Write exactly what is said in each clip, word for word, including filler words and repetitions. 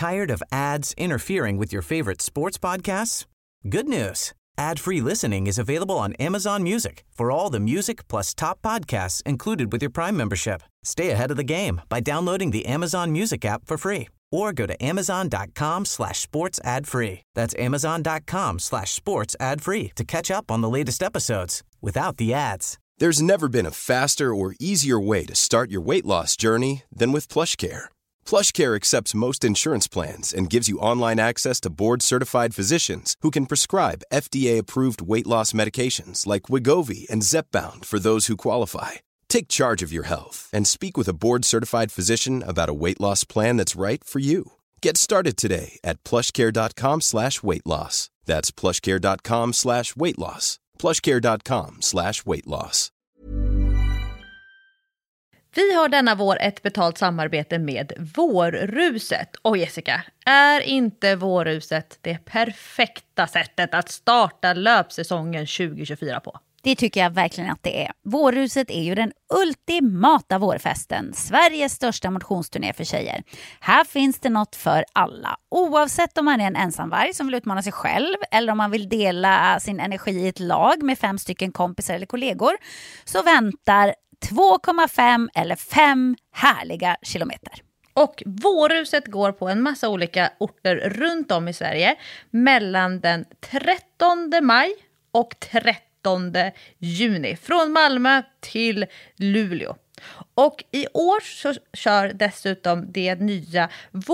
Tired of ads interfering with your favorite sports podcasts? Good news. Ad-free listening is available on Amazon Music for all the music plus top podcasts included with your Prime membership. Stay ahead of the game by downloading the Amazon Music app for free or go to amazon.com slash sports ad free. That's amazon.com slash sports ad free to catch up on the latest episodes without the ads. There's never been a faster or easier way to start your weight loss journey than with PlushCare. PlushCare accepts most insurance plans and gives you online access to board-certified physicians who can prescribe F D A-approved weight loss medications like Wegovy and Zepbound for those who qualify. Take charge of your health and speak with a board-certified physician about a weight loss plan that's right for you. Get started today at plushcare.com slash weight loss. That's plushcare.com slash weight loss. plushcare.com slash weight loss. Vi har denna vår ett betalt samarbete med Vårruset. Och Jessica, är inte Vårruset det perfekta sättet att starta löpsäsongen tjugo tjugofyra på? Det tycker jag verkligen att det är. Vårruset är ju den ultimata vårfesten. Sveriges största motionsturné för tjejer. Här finns det något för alla. Oavsett om man är en ensamvarg som vill utmana sig själv eller om man vill dela sin energi i ett lag med fem stycken kompisar eller kollegor, så väntar två komma fem eller fem härliga kilometer. Och Vårruset går på en massa olika orter runt om i Sverige mellan den trettonde maj och trettonde juni. Från Malmö till Luleå. Och i år så kör dessutom det nya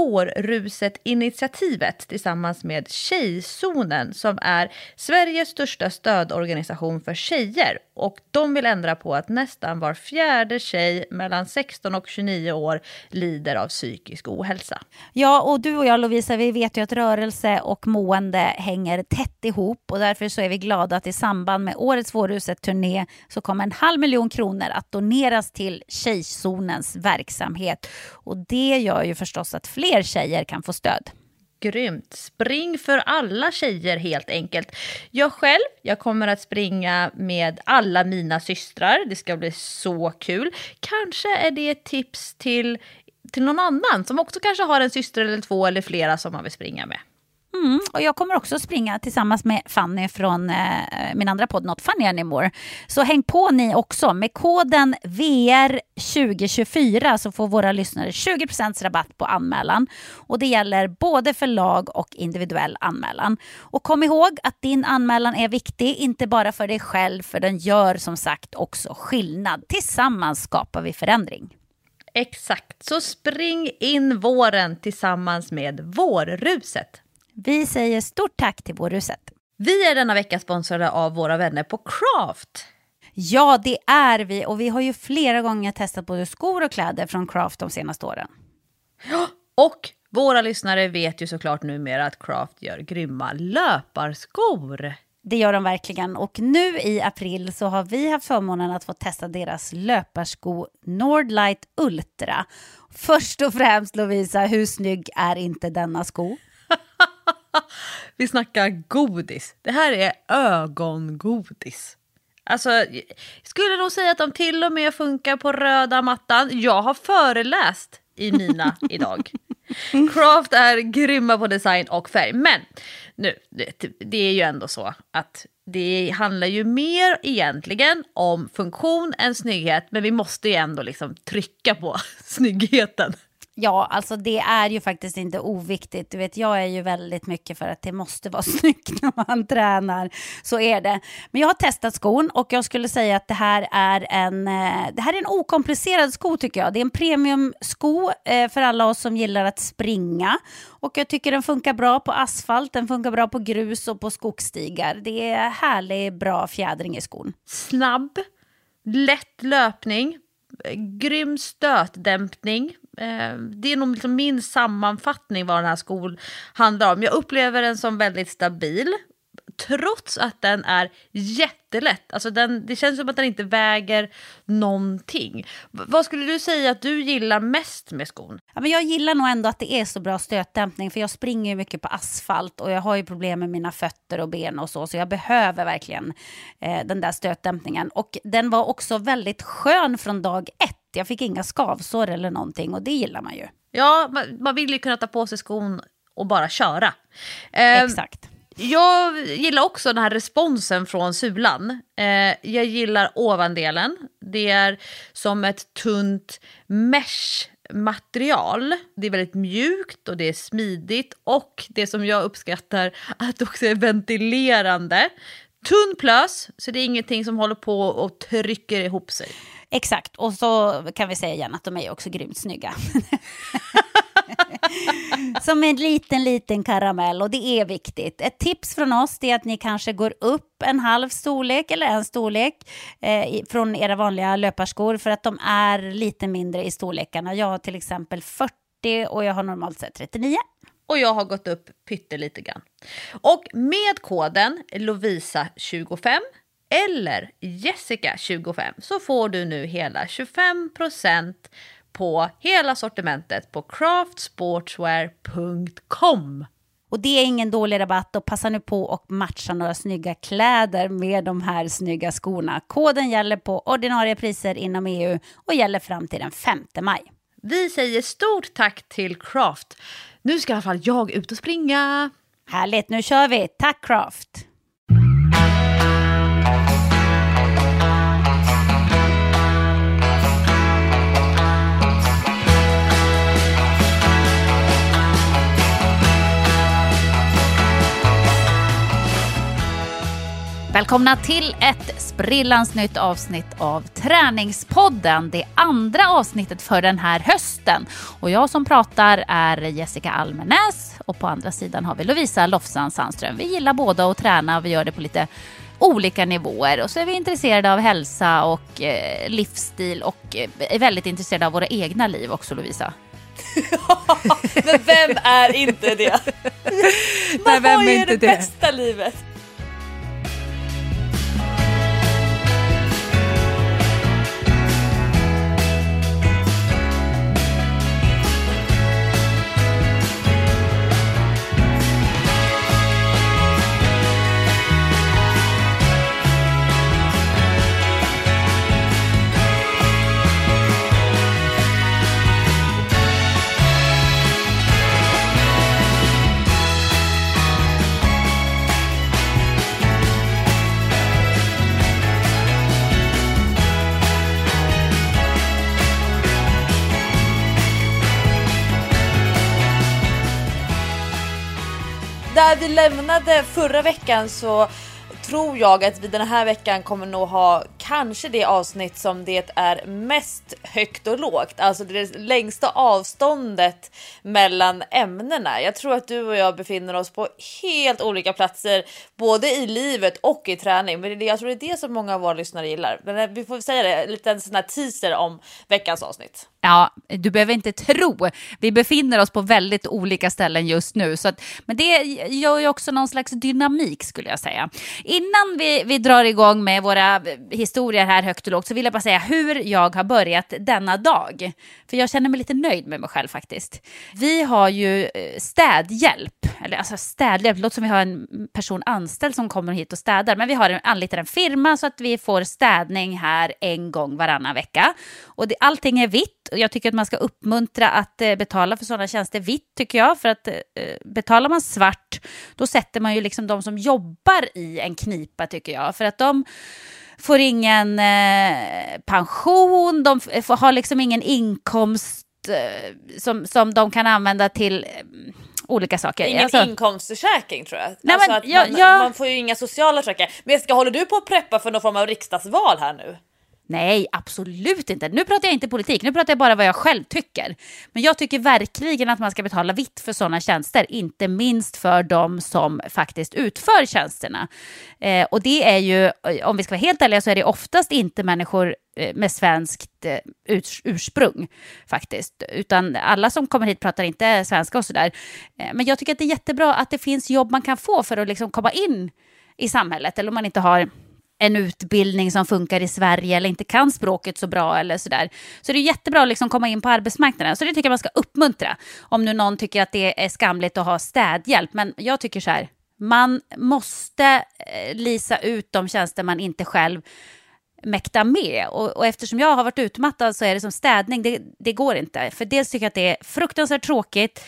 Vårruset-initiativet tillsammans med Tjejzonen som är Sveriges största stödorganisation för tjejer. Och de vill ändra på att nästan var fjärde tjej mellan sexton och tjugonio år lider av psykisk ohälsa. Ja, och du och jag, Lovisa, vi vet ju att rörelse och mående hänger tätt ihop. Och därför så är vi glada att i samband med årets Vårruset-turné så kommer en halv miljon kronor att doneras till Tjejzonens verksamhet. Och det gör ju förstås att fler tjejer kan få stöd. Grymt. Spring för alla tjejer helt enkelt. Jag själv, jag kommer att springa med alla mina systrar. Det ska bli så kul. Kanske är det ett tips till, till någon annan som också kanske har en syster eller två eller flera som man vill springa med. Mm, och jag kommer också springa tillsammans med Fanny från eh, min andra podd Not Funny Anymore. Så häng på ni också. Med koden V R tjugo tjugofyra så får våra lyssnare tjugo procent rabatt på anmälan. Och det gäller både för lag och individuell anmälan. Och kom ihåg att din anmälan är viktig, inte bara för dig själv, för den gör som sagt också skillnad. Tillsammans skapar vi förändring. Exakt, så spring in våren tillsammans med Vårruset. Vi säger stort tack till Vårruset. Vi är denna vecka sponsrade av våra vänner på Craft. Ja, det är vi. Och vi har ju flera gånger testat både skor och kläder från Craft de senaste åren. Och våra lyssnare vet ju såklart numera att Craft gör grymma löparskor. Det gör de verkligen. Och nu i april så har vi haft förmånen att få testa deras löparsko Nordlight Ultra. Först och främst, Lovisa, hur snygg är inte denna sko? Vi snackar godis. Det här är ögongodis. Alltså, jag skulle nog säga att de till och med funkar på röda mattan. Jag har föreläst i mina idag. Craft är grymma på design och färg. Men nu, det, det är ju ändå så att det handlar ju mer egentligen om funktion än snygghet. Men vi måste ju ändå liksom trycka på snyggheten. Ja, alltså det är ju faktiskt inte oviktigt. Du vet, jag är ju väldigt mycket för att det måste vara snyggt när man tränar. Så är det. Men jag har testat skon och jag skulle säga att det här är en, det här är en okomplicerad sko tycker jag. Det är en premiumsko för alla oss som gillar att springa. Och jag tycker den funkar bra på asfalt, den funkar bra på grus och på skogsstigar. Det är härlig, bra fjädring i skon. Snabb, lätt löpning, grym stötdämpning. Det är nog liksom min sammanfattning vad den här skon handlar om. Jag upplever den som väldigt stabil. Trots att den är jättelätt. Alltså den, det känns som att den inte väger någonting. V- vad skulle du säga att du gillar mest med skon? Ja, men jag gillar nog ändå att det är så bra stötdämpning. För jag springer ju mycket på asfalt. Och jag har ju problem med mina fötter och ben och så. Så jag behöver verkligen eh, den där stötdämpningen. Och den var också väldigt skön från dag ett. Jag fick inga skavsår eller någonting och det gillar man ju. Ja, man, man vill ju kunna ta på sig skon och bara köra. Eh, Exakt. Jag gillar också den här responsen från sulan. Eh, jag gillar ovandelen. Det är som ett tunt mesh-material. Det är väldigt mjukt och det är smidigt. Och det som jag uppskattar, att det också är ventilerande. Tunn plös, så det är ingenting som håller på och trycker ihop sig. Exakt, och så kan vi säga igen att de är också grymt snygga. Som en liten, liten karamell, och det är viktigt. Ett tips från oss är att ni kanske går upp en halv storlek eller en storlek eh, från era vanliga löparskor, för att de är lite mindre i storlekarna. Jag har till exempel fyrtio och jag har normalt sett trettionio. Och jag har gått upp pyttelite grann. Och med koden Lovisa tjugofem eller Jessica tjugofem så får du nu hela tjugofem procent på hela sortimentet på craft sportswear punkt com. Och det är ingen dålig rabatt, och passa nu på och matcha några snygga kläder med de här snygga skorna. Koden gäller på ordinarie priser inom E U och gäller fram till den femte maj. Vi säger stort tack till Craft. Nu ska i alla fall jag ut och springa. Härligt, nu kör vi. Tack Craft! Välkomna till ett sprillans nytt avsnitt av Träningspodden. Det andra avsnittet för den här hösten. Och jag som pratar är Jessica Almenäs. Och på andra sidan har vi Lovisa Lofsan Sandström. Vi gillar båda att träna och vi gör det på lite olika nivåer. Och så är vi intresserade av hälsa och eh, livsstil. Och eh, är väldigt intresserade av våra egna liv också, Lovisa. Men vem är inte det? Man Nej, vem har ju är inte det, det bästa livet. Där vi lämnade förra veckan så tror jag att vi den här veckan kommer nog ha kanske det avsnitt som det är mest högt och lågt. Alltså det längsta avståndet mellan ämnena. Jag tror att du och jag befinner oss på helt olika platser både i livet och i träning. Men jag tror det är det som många av våra lyssnare gillar. Men vi får säga det, lite en sån här teaser om veckans avsnitt. Ja, du behöver inte tro. Vi befinner oss på väldigt olika ställen just nu. Så att, men det gör ju också någon slags dynamik skulle jag säga. Innan vi, vi drar igång med våra historier här högt och lågt så vill jag bara säga hur jag har börjat denna dag. För jag känner mig lite nöjd med mig själv faktiskt. Vi har ju städhjälp. Eller alltså städhjälp, det låter som vi har en person anställd som kommer hit och städar. Men vi har anlitat en firma så att vi får städning här en gång varannan vecka. Och det, allting är vitt. Jag tycker att man ska uppmuntra att eh, betala för sådana tjänster vitt tycker jag. För att eh, betalar man svart då sätter man ju liksom de som jobbar i en knipa tycker jag. För att de får ingen eh, pension, de f- har liksom ingen inkomst eh, som, som de kan använda till eh, olika saker. Ingen alltså, inkomstförsäkring tror jag. Nej, alltså men, att ja, man, ja. man får ju inga sociala försäkringar. Men ska håller du på att preppa för någon form av riksdagsval här nu? Nej, absolut inte. Nu pratar jag inte politik, nu pratar jag bara vad jag själv tycker. Men jag tycker verkligen att man ska betala vitt för sådana tjänster. Inte minst för de som faktiskt utför tjänsterna. Eh, och det är ju, om vi ska vara helt ärliga så är det oftast inte människor eh, med svenskt eh, urs- ursprung faktiskt. Utan alla som kommer hit pratar inte svenska och sådär. Eh, men jag tycker att det är jättebra att det finns jobb man kan få för att liksom komma in i samhället. Eller om man inte har en utbildning som funkar i Sverige eller inte kan språket så bra eller sådär. Så det är jättebra att liksom komma in på arbetsmarknaden. Så det tycker jag man ska uppmuntra. Om nu någon tycker att det är skamligt att ha städhjälp. Men jag tycker så här, man måste lisa ut de tjänster man inte själv mäkta med. Och, och eftersom jag har varit utmattad så är det som städning, det, det går inte. För dels tycker jag att det är fruktansvärt tråkigt,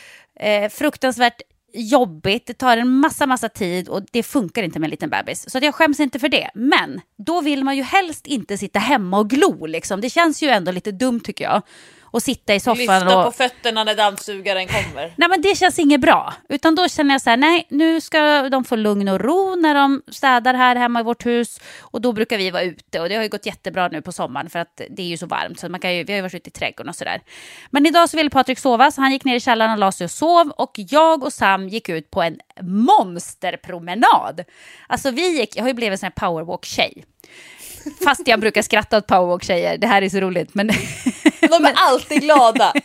eh, fruktansvärt jobbigt, det tar en massa massa tid och det funkar inte med en liten bebis. Så att jag skäms inte för det. Men då vill man ju helst inte sitta hemma och glo liksom. Det känns ju ändå lite dumt tycker jag. Och sitta i soffan lyfta och... på fötterna när dammsugaren kommer. Nej men det känns inget bra. Utan då känner jag så här, nej nu ska de få lugn och ro när de städar här hemma i vårt hus. Och då brukar vi vara ute. Och det har ju gått jättebra nu på sommaren för att det är ju så varmt. Så man kan ju, vi har ju varit ute i trädgården och sådär. Men idag så ville Patrik sova så han gick ner i källaren och la sig och sov. Och jag och Sam gick ut på en monsterpromenad. Alltså vi gick, jag har ju blivit en sån här powerwalk-tjej. Fast jag brukar skratta åt powerwalk-tjejer. Det här är så roligt. Men... De är alltid glada.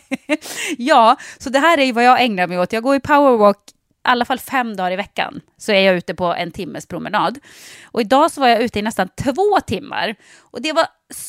Ja, så det här är vad jag ägnar mig åt. Jag går i powerwalk i alla fall fem dagar i veckan. Så är jag ute på en timmes promenad. Och idag så var jag ute i nästan två timmar. Och det var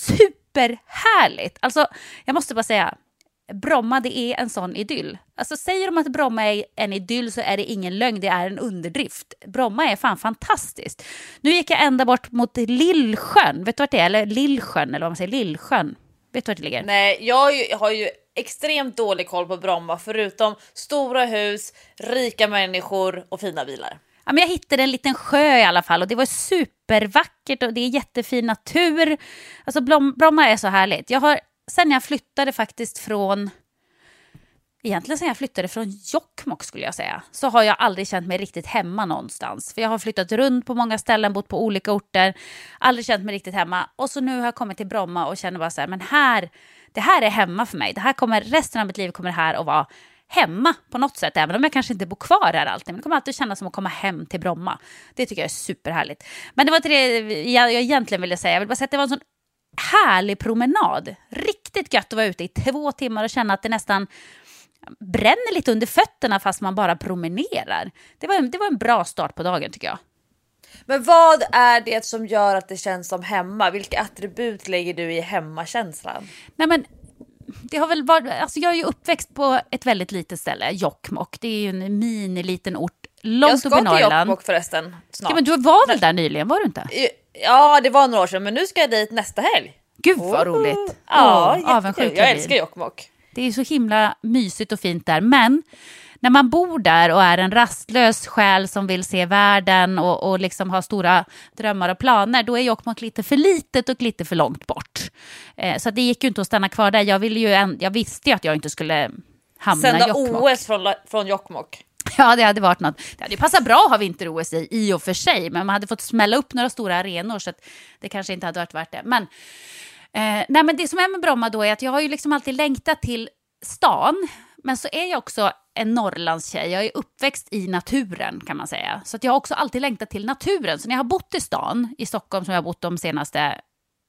superhärligt. Alltså, jag måste bara säga... Bromma, det är en sån idyll. Alltså säger de att Bromma är en idyll så är det ingen lögn, det är en underdrift. Bromma är fan fantastiskt. Nu gick jag ända bort mot Lillsjön. Vet du vart det är? Eller Lillsjön, eller vad man säger, Lillsjön. Vet du vart det ligger? Nej, jag har ju, jag har ju extremt dålig koll på Bromma förutom stora hus, rika människor och fina bilar. Ja, men jag hittade en liten sjö i alla fall och det var supervackert och det är jättefin natur. Alltså Bromma är så härligt. Jag har sen jag flyttade faktiskt från, egentligen sen jag flyttade från Jokkmokk skulle jag säga, så har jag aldrig känt mig riktigt hemma någonstans. För jag har flyttat runt på många ställen, bott på olika orter, aldrig känt mig riktigt hemma. Och så nu har jag kommit till Bromma och känner bara så här, men här, det här är hemma för mig. Det här kommer, resten av mitt liv kommer det här att vara hemma på något sätt, även om jag kanske inte bor kvar här alltid. Men det kommer alltid kännas som att komma hem till Bromma. Det tycker jag är superhärligt. Men det var inte det jag, jag egentligen ville säga. Jag vill bara säga att det var en sån härlig promenad. Riktigt gött att vara ute i två timmar och känna att det nästan bränner lite under fötterna fast man bara promenerar. Det var, det var en bra start på dagen tycker jag. Men vad är det som gör att det känns som hemma? Vilka attribut lägger du i hemmakänslan? Nej men det har väl varit, alltså jag är ju uppväxt på ett väldigt litet ställe, Jokkmokk. Det är ju en mini liten ort långt upp i Norrland. Jag ska till Jokkmokk förresten snart. Ja, men du var väl där nyligen, var du inte? Ja, det var några år sedan, men nu ska jag dit nästa helg. Gud vad oh. roligt. Ja, oh, avundsjuk. Jag älskar Jokkmokk. Det är så himla mysigt och fint där, men när man bor där och är en rastlös själ som vill se världen och, och liksom har stora drömmar och planer, då är Jokkmokk lite för litet och lite för långt bort. Eh, så det gick ju inte att stanna kvar där. Jag, ville ju en, jag visste ju att jag inte skulle hamna i Jokkmokk. Sända O S från, från Jokkmokk. Ja, det hade varit något. Det hade ju passat bra att ha vinter-O S i, i och för sig, men man hade fått smälla upp några stora arenor så att det kanske inte hade varit värt det. Men, eh, nej, men det som är med Bromma då är att jag har ju liksom alltid längtat till stan, men så är jag också en Norrlandstjej. Jag är uppväxt i naturen kan man säga. Så att jag har också alltid längtat till naturen. Så när jag har bott i stan, i Stockholm som jag har bott de senaste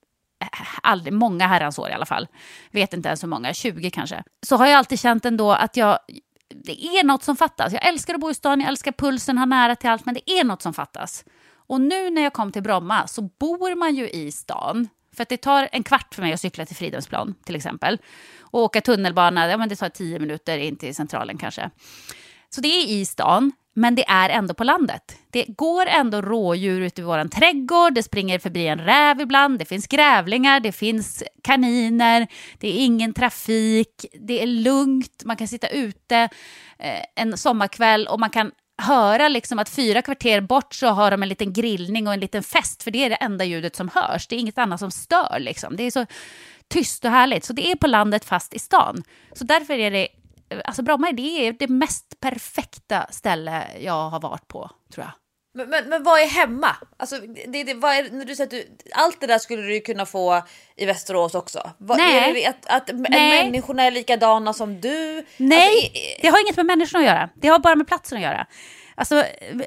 aldrig, många herrans år i alla fall, vet inte ens hur många, tjugo kanske, så har jag alltid känt ändå att jag det är något som fattas. Jag älskar att bo i stan, jag älskar pulsen, ha nära till allt, men det är något som fattas. Och nu när jag kom till Bromma så bor man ju i stan. För att det tar en kvart för mig att cykla till Fridhemsplan till exempel. Och åka tunnelbana, ja men det tar tio minuter in till centralen kanske. Så det är i stan, men det är ändå på landet. Det går ändå rådjur ute i våran trädgård, det springer förbi en räv ibland, det finns grävlingar, det finns kaniner, det är ingen trafik, det är lugnt, man kan sitta ute eh, en sommarkväll och man kan höra liksom att fyra kvarter bort så har de en liten grillning och en liten fest, för det är det enda ljudet som hörs, det är inget annat som stör liksom. Det är så tyst och härligt, så det är på landet fast i stan. Så därför är det, alltså Bromma det är det mest perfekta ställe jag har varit på, tror jag. Men, men, men vad är hemma? Alltså, det, det, vad är, när du säger att du, allt det där skulle du kunna få i Västerås också. Vad, Nej. Är det att, att Nej. människorna är likadana som du? Nej, alltså, i, det har inget med människorna att göra. Det har bara med platsen att göra. Alltså,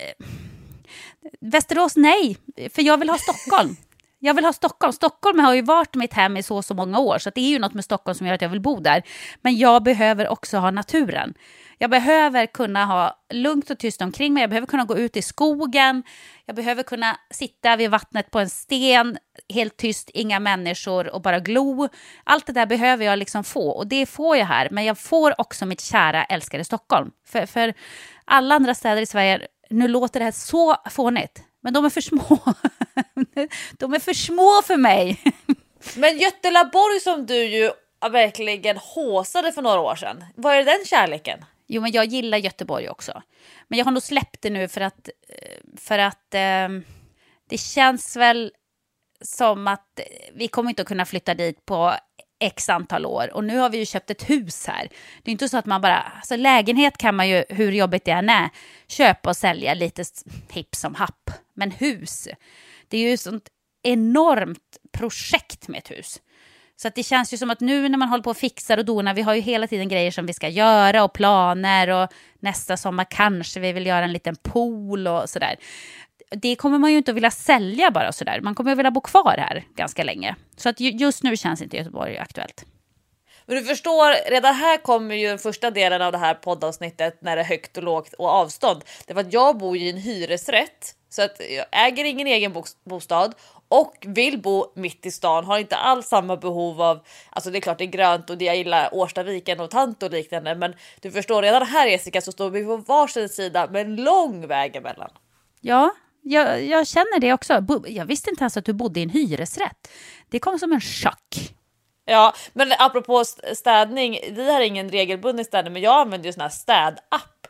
Västerås, nej. För jag vill ha Stockholm. Jag vill ha Stockholm. Stockholm har ju varit mitt hem i så så många år. Så det är ju något med Stockholm som gör att jag vill bo där. Men jag behöver också ha naturen. Jag behöver kunna ha lugnt och tyst omkring mig. Jag behöver kunna gå ut i skogen. Jag behöver kunna sitta vid vattnet på en sten. Helt tyst, inga människor och bara glo. Allt det där behöver jag liksom få. Och det får jag här. Men jag får också mitt kära älskade Stockholm. För, för alla andra städer i Sverige, nu låter det här så fånigt. Men de är för små. De är för små för mig. Men Götelaborg som du ju verkligen håsade för några år sedan. Vad är den kärleken? Jo, men jag gillar Göteborg också. Men jag har nog släppt det nu för att, för att eh, det känns väl som att vi kommer inte att kunna flytta dit på x antal år. Och nu har vi ju köpt ett hus här. Det är inte så att man bara... Alltså lägenhet kan man ju, hur jobbigt det än är, köpa och sälja lite hipp som happ. Men hus, det är ju ett sånt enormt projekt med ett hus. Så att det känns ju som att nu när man håller på och fixar och donar, vi har ju hela tiden grejer som vi ska göra och planer, och nästa sommar kanske vi vill göra en liten pool och sådär. Det kommer man ju inte att vilja sälja bara sådär. Man kommer att vilja bo kvar här ganska länge. Så att just nu känns inte Göteborg aktuellt. Men du förstår, redan här kommer ju den första delen av det här poddavsnittet när det är högt och lågt och avstånd. Det var att jag bor i en hyresrätt, så att jag äger ingen egen bostad och vill bo mitt i stan. Har inte alls samma behov av, alltså det är klart det är grönt och det jag gillar Årstaviken och tant och liknande. Men du förstår, redan här Jessica så står vi på varsin sida med en lång väg emellan. Ja, jag, jag känner det också. Jag visste inte ens att du bodde i en hyresrätt. Det kom som en chock. Ja, men apropå städning, vi har ingen regelbunden städning, men jag använder ju sån här städapp.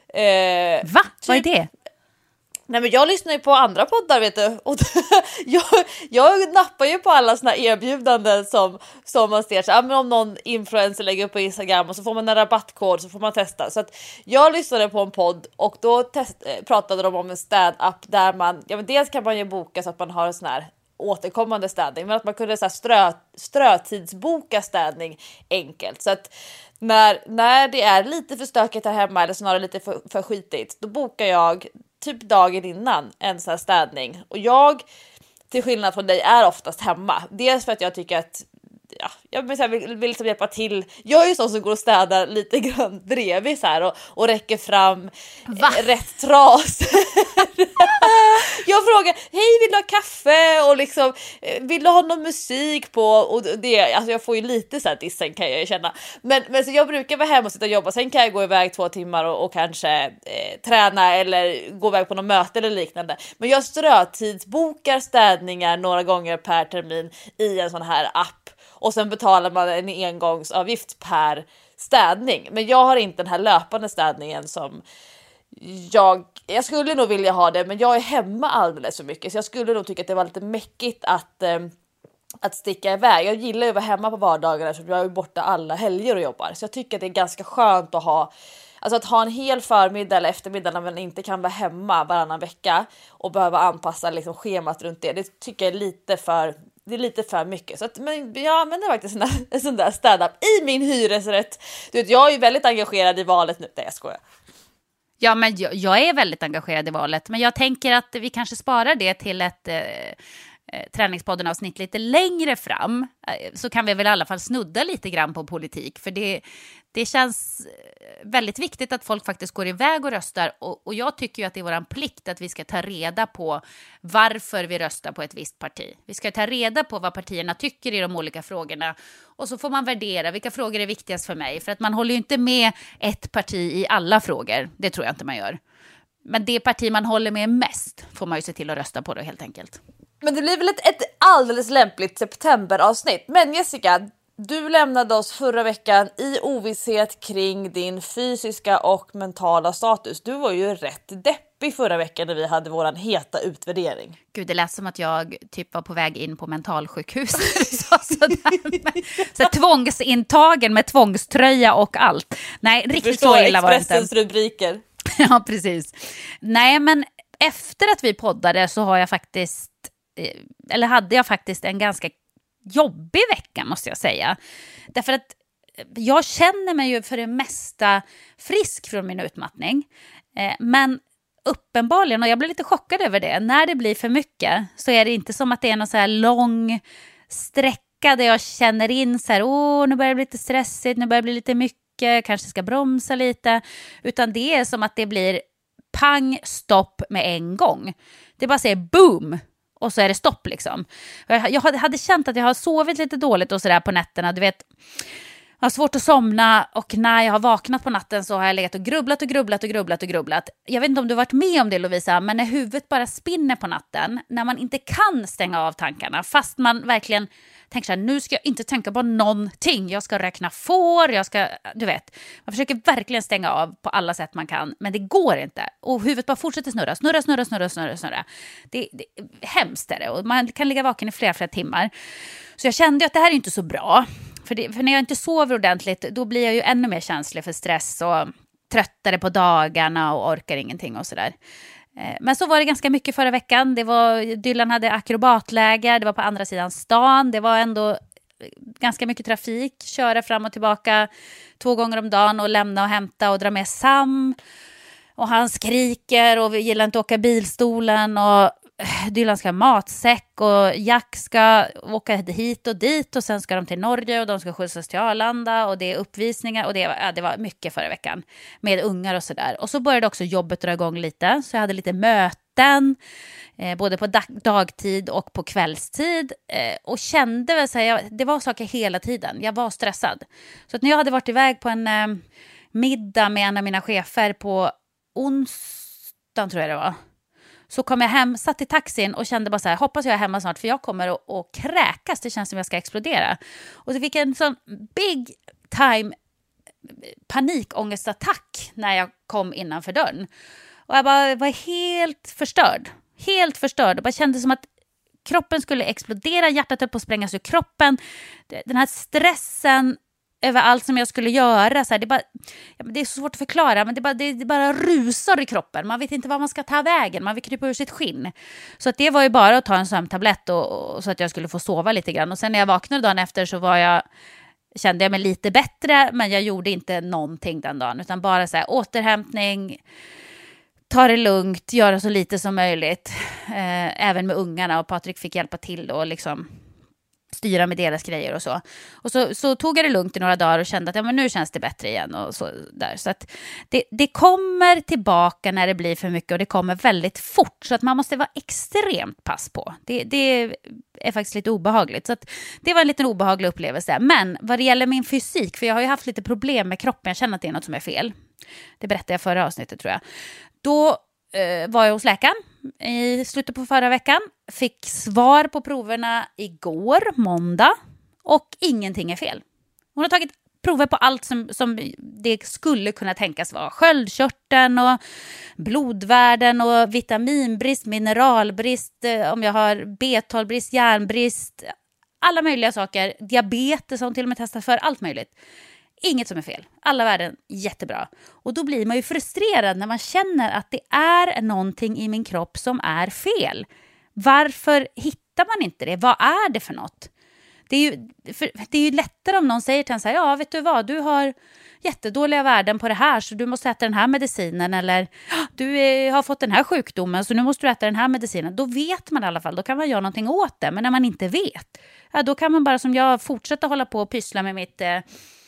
Eh, Va? Typ, vad är det? Nej, men jag lyssnar ju på andra poddar, vet du. Och jag, jag nappar ju på alla såna erbjudanden som, som man ser. Så, ja, men om någon influencer lägger upp på Instagram och så får man en rabattkod så får man testa. Så att jag lyssnade på en podd och då test, pratade de om en städapp där man, ja men dels kan man ju boka så att man har en sån här återkommande städning, men att man kunde så här strö, strötidsboka städning enkelt. Så att när, när det är lite för stökigt här hemma eller snarare lite för, för skitigt, då bokar jag typ dagen innan en sån här städning. Och jag, till skillnad från dig, är oftast hemma. Dels för att jag tycker att ja, jag vill, vill, vill liksom hjälpa till. Jag är ju sån som går och städar lite grann bredvid så här och, och räcker fram eh, rätt tras. Jag frågar, hej, vill du ha kaffe? Och liksom, vill du ha någon musik på? Och det, alltså jag får ju lite så här dissen kan jag ju känna. Men, men så jag brukar vara hemma och sitta och jobba. Sen kan jag gå iväg två timmar och, och kanske eh, träna eller gå iväg på något möte eller liknande. Men jag strötidsbokar städningar några gånger per termin i en sån här app. Och sen betalar man en engångsavgift per städning. Men jag har inte den här löpande städningen som jag... Jag skulle nog vilja ha det, men jag är hemma alldeles för mycket. Så jag skulle nog tycka att det var lite mäckigt att, eh, att sticka iväg. Jag gillar ju att vara hemma på vardagarna så jag är borta alla helger och jobbar. Så jag tycker att det är ganska skönt att ha... Alltså att ha en hel förmiddag eller eftermiddag när man inte kan vara hemma varannan vecka och behöva anpassa liksom schemat runt det. Det tycker jag är lite för... Det är lite för mycket. Så att, men jag använder faktiskt en, en sån där städapp i min hyresrätt. Du vet, jag är ju väldigt engagerad i valet nu. Nej, jag skojar. Ja, men jag, jag är väldigt engagerad i valet. Men jag tänker att vi kanske sparar det till ett eh, träningspodden-avsnitt lite längre fram. Eh, så kan vi väl i alla fall snudda lite grann på politik. För det, det känns väldigt viktigt att folk faktiskt går iväg och röstar. Och, och jag tycker ju att det är vår plikt att vi ska ta reda på varför vi röstar på ett visst parti. Vi ska ta reda på vad partierna tycker i de olika frågorna. Och så får man värdera vilka frågor är viktigast för mig. För att man håller ju inte med ett parti i alla frågor. Det tror jag inte man gör. Men det parti man håller med mest får man ju se till att rösta på då helt enkelt. Men det blir väl ett, ett alldeles lämpligt septemberavsnitt. Men Jessica, du lämnade oss förra veckan i ovisshet kring din fysiska och mentala status. Du var ju rätt deppig förra veckan när vi hade våran heta utvärdering. Gud, det lät som att jag typ var på väg in på mentalsjukhus. så så här, tvångsintagen med tvångströja och allt. Nej, riktigt så illa var det inte. Expressens rubriker. Ja, precis. Nej, men efter att vi poddade så har jag faktiskt, eller hade jag faktiskt en ganska jobbig vecka måste jag säga. Därför att jag känner mig ju för det mesta frisk från min utmattning. Men uppenbarligen, och jag blir lite chockad över det, när det blir för mycket så är det inte som att det är någon så här lång sträcka där jag känner in så här, åh, nu börjar det bli lite stressigt, nu börjar det bli lite mycket, kanske ska bromsa lite. Utan det är som att det blir pang, stopp med en gång. Det bara säger boom. Och så är det stopp liksom. Jag hade känt att jag har sovit lite dåligt och sådär på nätterna. Du vet, Jag har svårt att somna och när jag har vaknat på natten så har jag legat och grubblat och grubblat och grubblat och grubblat. Jag vet inte om du har varit med om det, Lovisa, men när huvudet bara spinner på natten, när man inte kan stänga av tankarna, fast man verkligen tänker så här, nu ska jag inte tänka på någonting. Jag ska räkna får, jag ska, du vet. Man försöker verkligen stänga av på alla sätt man kan, men det går inte. Och huvudet bara fortsätter snurra, snurra, snurra, snurra, snurra, snurra. Det, det är hemskt är det, och man kan ligga vaken i flera, flera timmar. Så jag kände att det här är inte så bra. För, det, för när jag inte sover ordentligt, då blir jag ju ännu mer känslig för stress och tröttare på dagarna och orkar ingenting och sådär. Men så var det ganska mycket förra veckan. Det var, Dylan hade akrobatläger, det var på andra sidan stan. Det var ändå ganska mycket trafik. Köra fram och tillbaka två gånger om dagen och lämna och hämta och dra med Sam. Och han skriker och vi gillar inte att åka bilstolen och Dylan ska ha matsäck och Jack ska åka hit och dit och sen ska de till Norge och de ska skjutsas till Arlanda och det är uppvisningar och det, ja, det var mycket förra veckan med ungar och sådär. Och så började också jobbet dra igång lite, så jag hade lite möten eh, både på dag- dagtid och på kvällstid eh, och kände väl så här, jag, det var saker hela tiden, jag var stressad. Så att när jag hade varit iväg på en eh, middag med en av mina chefer på onsdagen tror jag det var, så kom jag hem, satt i taxin och kände bara så här, hoppas jag är hemma snart för jag kommer att, att kräkas, det känns som jag ska explodera. Och så fick jag en sån big time panikångestattack när jag kom innanför dörren. Och jag bara var helt förstörd, helt förstörd och bara kände som att kroppen skulle explodera, hjärtat höll på att sprängas ur kroppen. Den här stressen över allt som jag skulle göra. Så här, det, är bara, ja, det är så svårt att förklara, men det, bara, det, det bara rusar i kroppen. Man vet inte vad man ska ta vägen. Man vill krypa ur sitt skinn. Så att det var ju bara att ta en sömntablett och, och, så att jag skulle få sova lite grann. Och sen när jag vaknade dagen efter så var jag, kände jag mig lite bättre, men jag gjorde inte någonting den dagen. Utan bara så här, återhämtning, ta det lugnt, göra så lite som möjligt. Eh, även med ungarna, och Patrik fick hjälpa till och liksom styra med deras grejer och så. Och så, så tog jag det lugnt i några dagar och kände att ja, men nu känns det bättre igen. Och så där. Så att det, det kommer tillbaka när det blir för mycket och det kommer väldigt fort. Så att man måste vara extremt pass på. Det, det är faktiskt lite obehagligt. Så att det var en liten obehaglig upplevelse. Men vad det gäller min fysik, för jag har ju haft lite problem med kroppen. Jag känner att det är något som är fel. Det berättade jag förra avsnittet tror jag. Då var jag hos läkaren i slutet på förra veckan. Fick svar på proverna igår, måndag. Och ingenting är fel. Hon har tagit prover på allt som, som det skulle kunna tänkas vara. Sköldkörteln och blodvärden och vitaminbrist, mineralbrist, om jag har B tolv-brist, järnbrist. Alla möjliga saker. Diabetes har hon till och med testat för, allt möjligt. Inget som är fel. Alla värden jättebra. Och då blir man ju frustrerad när man känner att det är någonting i min kropp som är fel. Varför hittar man inte det? Vad är det för något? Det är ju, för, det är ju lättare om någon säger till en så här, ja vet du vad, du har jättedåliga värden på det här så du måste äta den här medicinen, eller du är, har fått den här sjukdomen så nu måste du äta den här medicinen. Då vet man i alla fall, då kan man göra någonting åt det. Men när man inte vet, ja, då kan man bara som jag fortsätta hålla på och pyssla med mitt... Eh,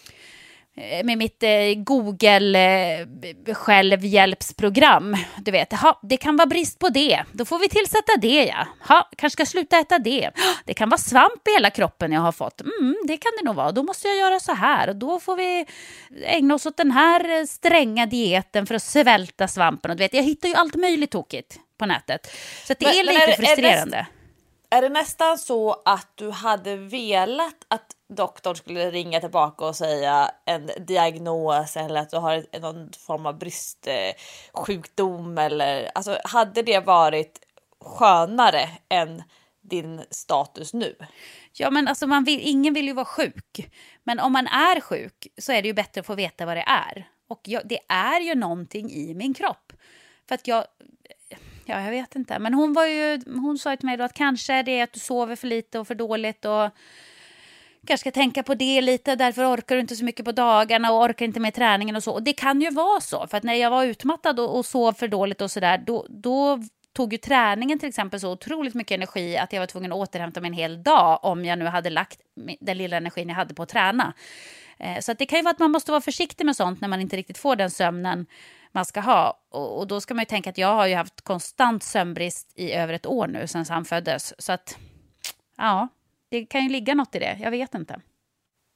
med mitt eh, Google eh, självhjälpsprogram. Du vet, ha, det kan vara brist på det. Då får vi tillsätta det, ja. Ha, kanske ska sluta äta det. Det kan vara svamp i hela kroppen jag har fått. Mm, det kan det nog vara. Då måste jag göra så här. Och då får vi ägna oss åt den här stränga dieten för att svälta svampen. Och du vet, jag hittar ju allt möjligt tokigt på nätet. Så att det men, är lite är det, frustrerande. Är det, är det nästan så att du hade velat att doktorn skulle ringa tillbaka och säga en diagnos eller att du har någon form av bristsjukdom, eller alltså hade det varit skönare än din status nu? Ja, men alltså man vill, ingen vill ju vara sjuk. Men om man är sjuk så är det ju bättre att få veta vad det är. Och jag, det är ju någonting i min kropp. För att jag... Ja, jag vet inte. Men hon var ju, hon sa till mig då att kanske det är att du sover för lite och för dåligt och kanske ska tänka på det lite. Därför orkar du inte så mycket på dagarna och orkar inte med träningen och så. Och det kan ju vara så. För att när jag var utmattad och, och sov för dåligt och sådär, då, då tog ju träningen till exempel så otroligt mycket energi att jag var tvungen att återhämta mig en hel dag om jag nu hade lagt den lilla energin jag hade på att träna. Så att det kan ju vara att man måste vara försiktig med sånt när man inte riktigt får den sömnen man ska ha. Och, och då ska man ju tänka att jag har ju haft konstant sömnbrist i över ett år nu sedan han föddes. Så att, ja, det kan ju ligga något i det. Jag vet inte.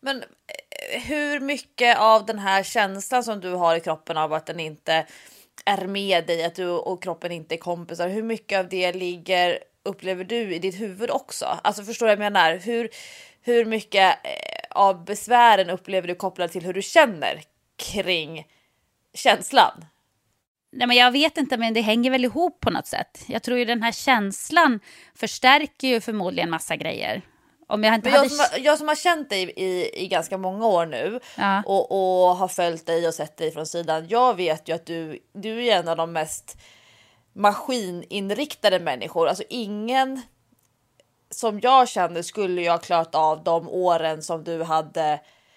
Men hur mycket av den här känslan som du har i kroppen av att den inte är med dig, att du och kroppen inte är kompisar, hur mycket av det ligger, upplever du, i ditt huvud också? Alltså förstår du vad jag menar? Hur, hur mycket av besvären upplever du kopplat till hur du känner kring känslan? Nej, men jag vet inte, men det hänger väl ihop på något sätt. Jag tror ju den här känslan förstärker ju förmodligen massa grejer. Om jag, inte men jag, hade... som har, jag som har känt dig i, i ganska många år nu, ja. och, och har följt dig och sett dig från sidan. Jag vet ju att du, du är en av de mest maskininriktade människor. Alltså ingen som jag känner skulle jag ha klarat av de åren som du hade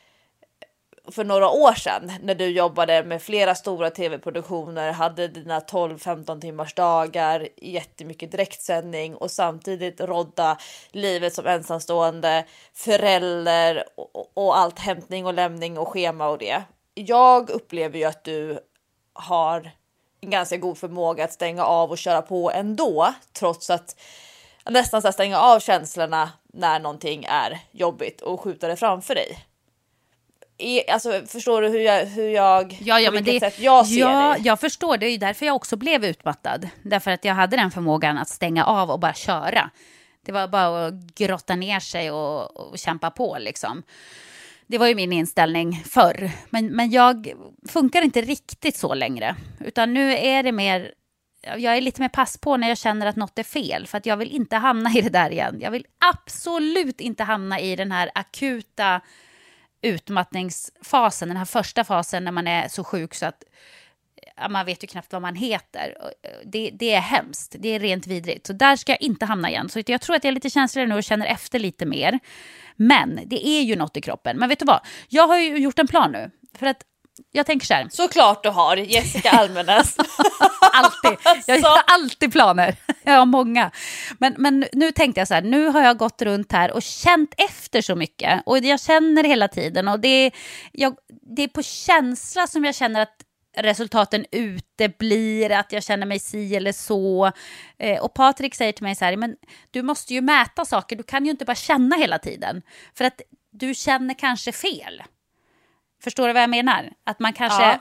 för några år sedan, när du jobbade med flera stora tv-produktioner, hade dina tolv femton timmars dagar, jättemycket direktsändning och samtidigt rodda livet som ensamstående förälder och, och allt, hämtning och lämning och schema och det. Jag upplever ju att du har en ganska god förmåga att stänga av och köra på ändå, trots att nästan så stänga av känslorna när någonting är jobbigt och skjuta det framför dig. Alltså, förstår du hur jag, hur jag ja, ja, på men vilket det, sätt jag ser ja, dig? Jag förstår, det är ju därför jag också blev utmattad. Därför att jag hade den förmågan att stänga av och bara köra. Det var bara att grotta ner sig och, och kämpa på liksom. Det var ju min inställning förr. Men, men jag funkar inte riktigt så längre. Utan nu är det mer, jag är lite mer pass på när jag känner att något är fel. För att jag vill inte hamna i det där igen. Jag vill absolut inte hamna i den här akuta utmattningsfasen, den här första fasen när man är så sjuk så att ja, man vet ju knappt vad man heter. Det, det är hemskt, det är rent vidrigt. Så där ska jag inte hamna igen. Så jag tror att jag är lite känsligare nu och känner efter lite mer. Men det är ju något i kroppen. Men vet du vad? Jag har ju gjort en plan nu. För att jag tänker så här. Såklart du har, Jessica Almenäs. Alltid. Jag har alltid planer. Jag har många. Men, men nu tänkte jag så här, nu har jag gått runt här och känt efter så mycket. Och jag känner hela tiden. Och det är, jag, det är på känsla som jag känner att resultaten uteblir, att jag känner mig si eller så. Eh, och Patrik säger till mig så här, men du måste ju mäta saker. Du kan ju inte bara känna hela tiden. För att du känner kanske fel. Förstår du vad jag menar? Att man kanske ja.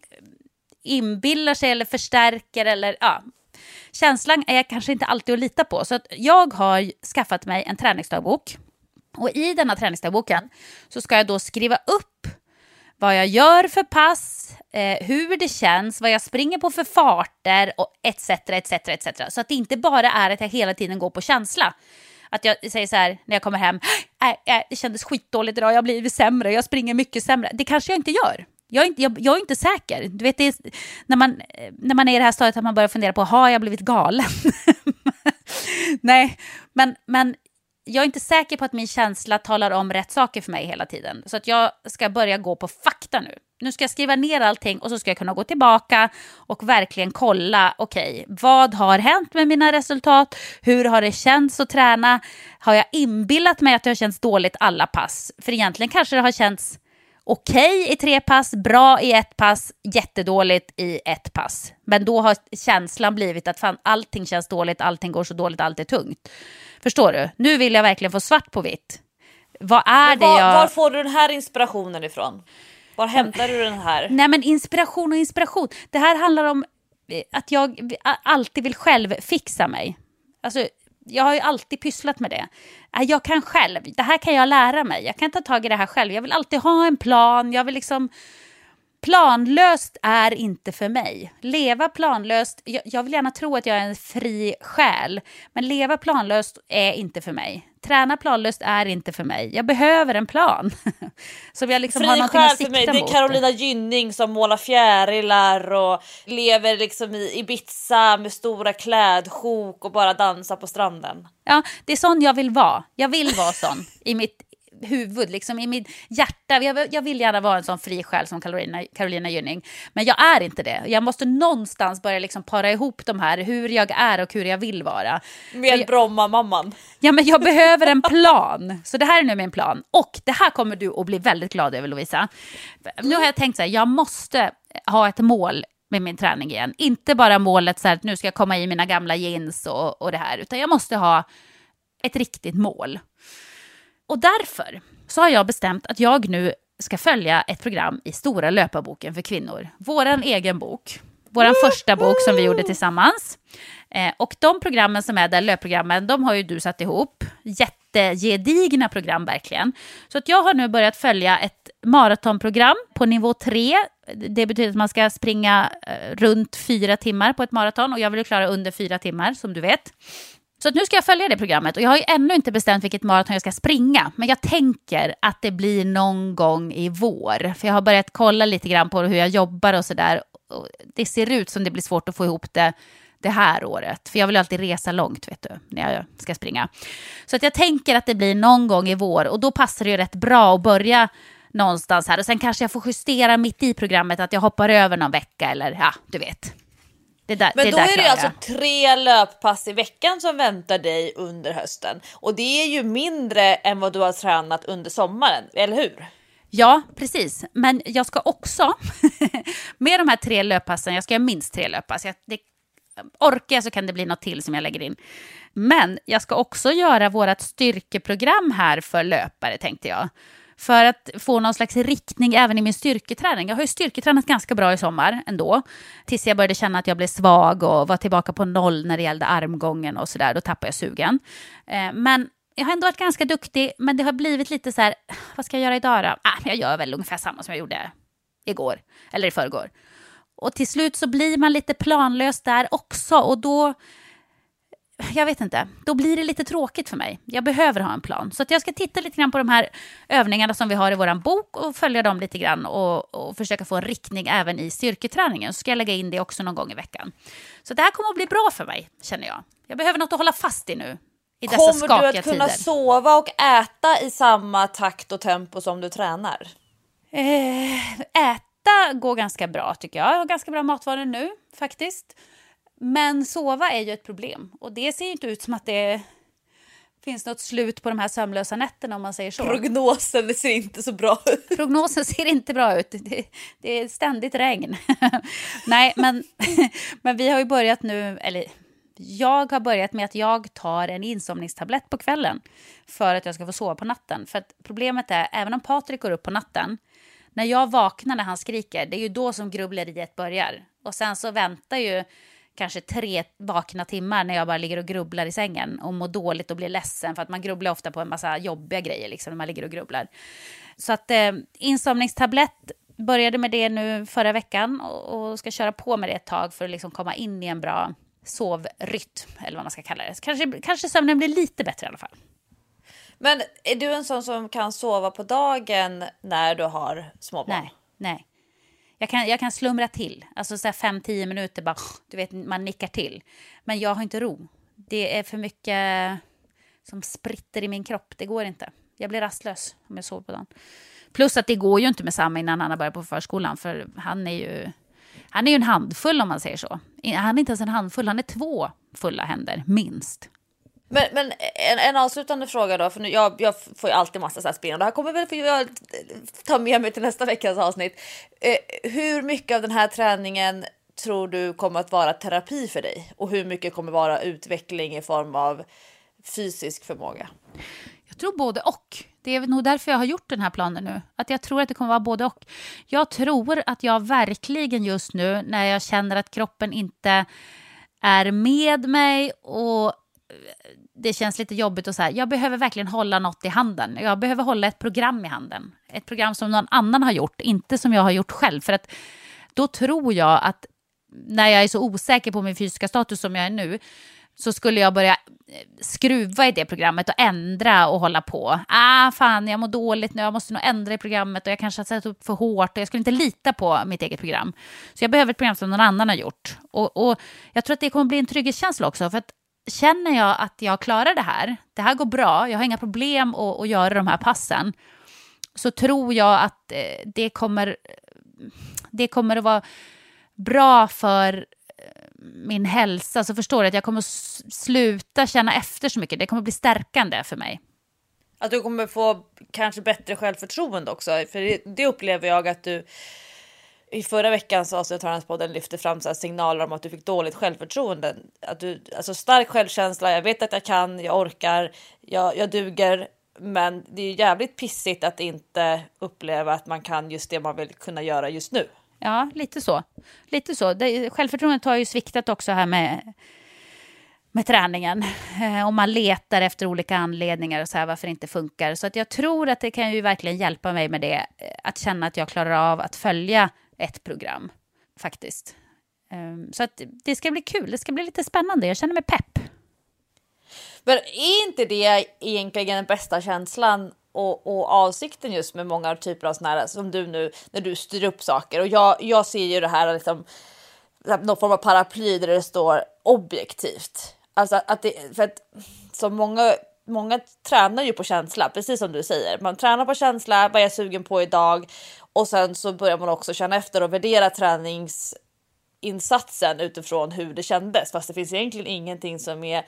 inbillar sig eller förstärker eller ja. Känslan är kanske inte alltid att lita på. Så att jag har skaffat mig en träningsdagbok. Och i denna träningsdagboken så ska jag då skriva upp vad jag gör för pass, eh, hur det känns, vad jag springer på för farter och et cetera et cetera et cetera. Så att det inte bara är att jag hela tiden går på känsla. Att jag säger så här när jag kommer hem, äh, äh, det kändes skitdåligt idag, jag har blivit sämre, jag springer mycket sämre. Det kanske jag inte gör. Jag är inte, jag, jag är inte säker. Du vet, det är, när, man, när man är i det här stadiet att man börjar fundera på, har jag blivit galen? Nej, men, men jag är inte säker på att min känsla talar om rätt saker för mig hela tiden. Så att jag ska börja gå på fakta nu. Nu ska jag skriva ner allting och så ska jag kunna gå tillbaka och verkligen kolla, okej, okay, vad har hänt med mina resultat? Hur har det känts att träna? Har jag inbillat mig att det har känts dåligt alla pass? För egentligen kanske det har känts okej okay i tre pass, bra i ett pass, jättedåligt i ett pass. Men då har känslan blivit att fan, allting känns dåligt, allting går så dåligt, allt är tungt. Förstår du? Nu vill jag verkligen få svart på vitt. Vad är det var, jag... Var får du den här inspirationen ifrån? Var hämtar du den här? Nej, men inspiration och inspiration. Det här handlar om att jag alltid vill själv fixa mig. Alltså, jag har ju alltid pysslat med det. Jag kan själv. Det här kan jag lära mig. Jag kan ta tag i det här själv. Jag vill alltid ha en plan. Jag vill liksom... Planlöst är inte för mig. Leva planlöst, jag, jag vill gärna tro att jag är en fri själ. Men leva planlöst är inte för mig. Träna planlöst är inte för mig. Jag behöver en plan. Så jag liksom fri har någonting att sikta för mig. Det är mot. Carolina Gynning som målar fjärilar och lever liksom i Ibiza med stora klädsjok och bara dansar på stranden. Ja, det är sån jag vill vara. Jag vill vara sån i mitt huvud, liksom i mitt hjärta. Jag, jag vill gärna vara en sån fri själ som Carolina, Carolina Gynning. Men jag är inte det. Jag måste någonstans börja liksom para ihop de här, hur jag är och hur jag vill vara. Med jag, Bromma-mamman. Ja, men jag behöver en plan. Så det här är nu min plan. Och det här kommer du att bli väldigt glad över, Lovisa. Nu har jag tänkt så här, jag måste ha ett mål med min träning igen. Inte bara målet så här att nu ska jag komma i mina gamla jeans och, och det här. Utan jag måste ha ett riktigt mål. Och därför så har jag bestämt att jag nu ska följa ett program i Stora löparboken för kvinnor. Våran egen bok. Våran första bok som vi gjorde tillsammans. Eh, och de programmen som är där, löpprogrammen, de har ju du satt ihop. Jättegedigna program verkligen. Så att jag har nu börjat följa ett maratonprogram på nivå tre. Det betyder att man ska springa eh, runt fyra timmar på ett maraton. Och jag vill ju klara under fyra timmar, som du vet. Så att nu ska jag följa det programmet. Och jag har ju ännu inte bestämt vilket maraton jag ska springa. Men jag tänker att det blir någon gång i vår. För jag har börjat kolla lite grann på hur jag jobbar och sådär. Det ser ut som det blir svårt att få ihop det det här året. För jag vill alltid resa långt, vet du, när jag ska springa. Så att jag tänker att det blir någon gång i vår. Och då passar det ju rätt bra att börja någonstans här. Och sen kanske jag får justera mitt i programmet att jag hoppar över någon vecka. Eller ja, du vet. Det där, Men det då där är det klarar alltså jag. tre löppass i veckan som väntar dig under hösten. Och det är ju mindre än vad du har tränat under sommaren, eller hur? Ja, precis. Men jag ska också, med de här tre löppassen, jag ska göra minst tre löppass. Jag, det, orkar jag så kan det bli något till som jag lägger in. Men jag ska också göra vårt styrkeprogram här för löpare, tänkte jag. För att få någon slags riktning även i min styrketräning. Jag har ju styrketränat ganska bra i sommar ändå. Tills jag började känna att jag blev svag och var tillbaka på noll när det gällde armgången och sådär. Då tappade jag sugen. Eh, men jag har ändå varit ganska duktig. Men det har blivit lite så här, vad ska jag göra idag då? Ah, jag gör väl ungefär samma som jag gjorde igår. Eller i förrgår. Och till slut så blir man lite planlös där också. Och då, jag vet inte, då blir det lite tråkigt för mig. Jag behöver ha en plan. Så att jag ska titta lite grann på de här övningarna som vi har i våran bok. Och följa dem lite grann. Och, och försöka få en riktning även i styrketräningen. Så ska jag lägga in det också någon gång i veckan. Så det här kommer att bli bra för mig, känner jag. Jag behöver något att hålla fast i nu. I dessa Kommer skakiga du att kunna tider. sova och äta i samma takt och tempo som du tränar? Eh, äta går ganska bra tycker jag. Jag har ganska bra matvanor nu faktiskt. Men sova är ju ett problem. Och det ser inte ut som att det finns något slut på de här sömnlösa nätterna om man säger så. Prognosen ser inte så bra ut. Prognosen ser inte bra ut. Det, det är ständigt regn. Nej, men, men vi har ju börjat nu, eller jag har börjat med att jag tar en insomningstablett på kvällen för att jag ska få sova på natten. För att problemet är, även om Patrik går upp på natten, när jag vaknar när han skriker, det är ju då som grubbleriet börjar. Och sen så väntar ju kanske tre vakna timmar när jag bara ligger och grubblar i sängen och mår dåligt och blir ledsen, för att man grubblar ofta på en massa jobbiga grejer liksom, när man ligger och grubblar. Så att eh, insomningstablett, började med det nu förra veckan och, och ska köra på med det ett tag för att liksom komma in i en bra sovrytm, eller vad man ska kalla det. Kanske, kanske sömnen blir lite bättre i alla fall. Men är du en sån som kan sova på dagen när du har småbarn? Nej, nej. Jag kan, jag kan slumra till. Alltså så här fem till tio minuter bara, du vet, man nickar till. Men jag har inte ro. Det är för mycket som spritter i min kropp. Det går inte. Jag blir rastlös om jag sover på dagen. Plus att det går ju inte med samma innan han har börjat på förskolan. För han är ju, han är ju en handfull om man säger så. Han är inte ens en handfull, han är två fulla händer, minst. Men, men en, en avslutande fråga då, för nu, jag, jag får ju alltid massa så här spel. Det här kommer väl för jag ta med mig till nästa veckas avsnitt. Eh, hur mycket av den här träningen tror du kommer att vara terapi för dig? Och hur mycket kommer vara utveckling i form av fysisk förmåga? Jag tror både och. Det är nog därför jag har gjort den här planen nu. Att jag tror att det kommer vara både och. Jag tror att jag verkligen just nu, när jag känner att kroppen inte är med mig och det känns lite jobbigt och så här, jag behöver verkligen hålla något i handen. Jag behöver hålla ett program i handen. Ett program som någon annan har gjort, inte som jag har gjort själv. För att då tror jag att när jag är så osäker på min fysiska status som jag är nu, så skulle jag börja skruva i det programmet och ändra och hålla på. Ah, fan, jag mår dåligt nu, jag måste nog ändra i programmet och jag kanske har satt upp för hårt och jag skulle inte lita på mitt eget program. Så jag behöver ett program som någon annan har gjort. Och, och jag tror att det kommer bli en trygghetskänsla också, för att känner jag att jag klarar det här, det här går bra, jag har inga problem att, att göra de här passen, så tror jag att det kommer, det kommer att vara bra för min hälsa. Så förstår du att jag kommer att sluta känna efter så mycket. Det kommer att bli stärkande för mig. Att du kommer få kanske bättre självförtroende också. För det, det upplever jag att du i förra veckans avsnitt av Tränarspodden lyfte fram så här signaler om att du fick dåligt självförtroende. Att du, alltså stark självkänsla, jag vet att jag kan, jag orkar, jag, jag duger. Men det är ju jävligt pissigt att inte uppleva att man kan just det man vill kunna göra just nu. Ja, lite så. Lite så. Det, självförtroendet har ju sviktat också här med, med träningen. Eh, om man letar efter olika anledningar och så här, varför det inte funkar. Så att jag tror att det kan ju verkligen hjälpa mig med det. Att känna att jag klarar av att följa ett program, faktiskt. Eh, så att det ska bli kul. Det ska bli lite spännande. Jag känner mig pepp. Men är inte det egentligen den bästa känslan och, och avsikten just med många typer av sådana här, som du nu, när du styr upp saker? Och jag, jag ser ju det här liksom, någon form av paraply där det står objektivt. Alltså att det, för att så många, många tränar ju på känsla, precis som du säger. Man tränar på känsla, vad jag är sugen på idag. Och sen så börjar man också känna efter och värdera träningsinsatsen utifrån hur det kändes. Fast det finns egentligen ingenting som är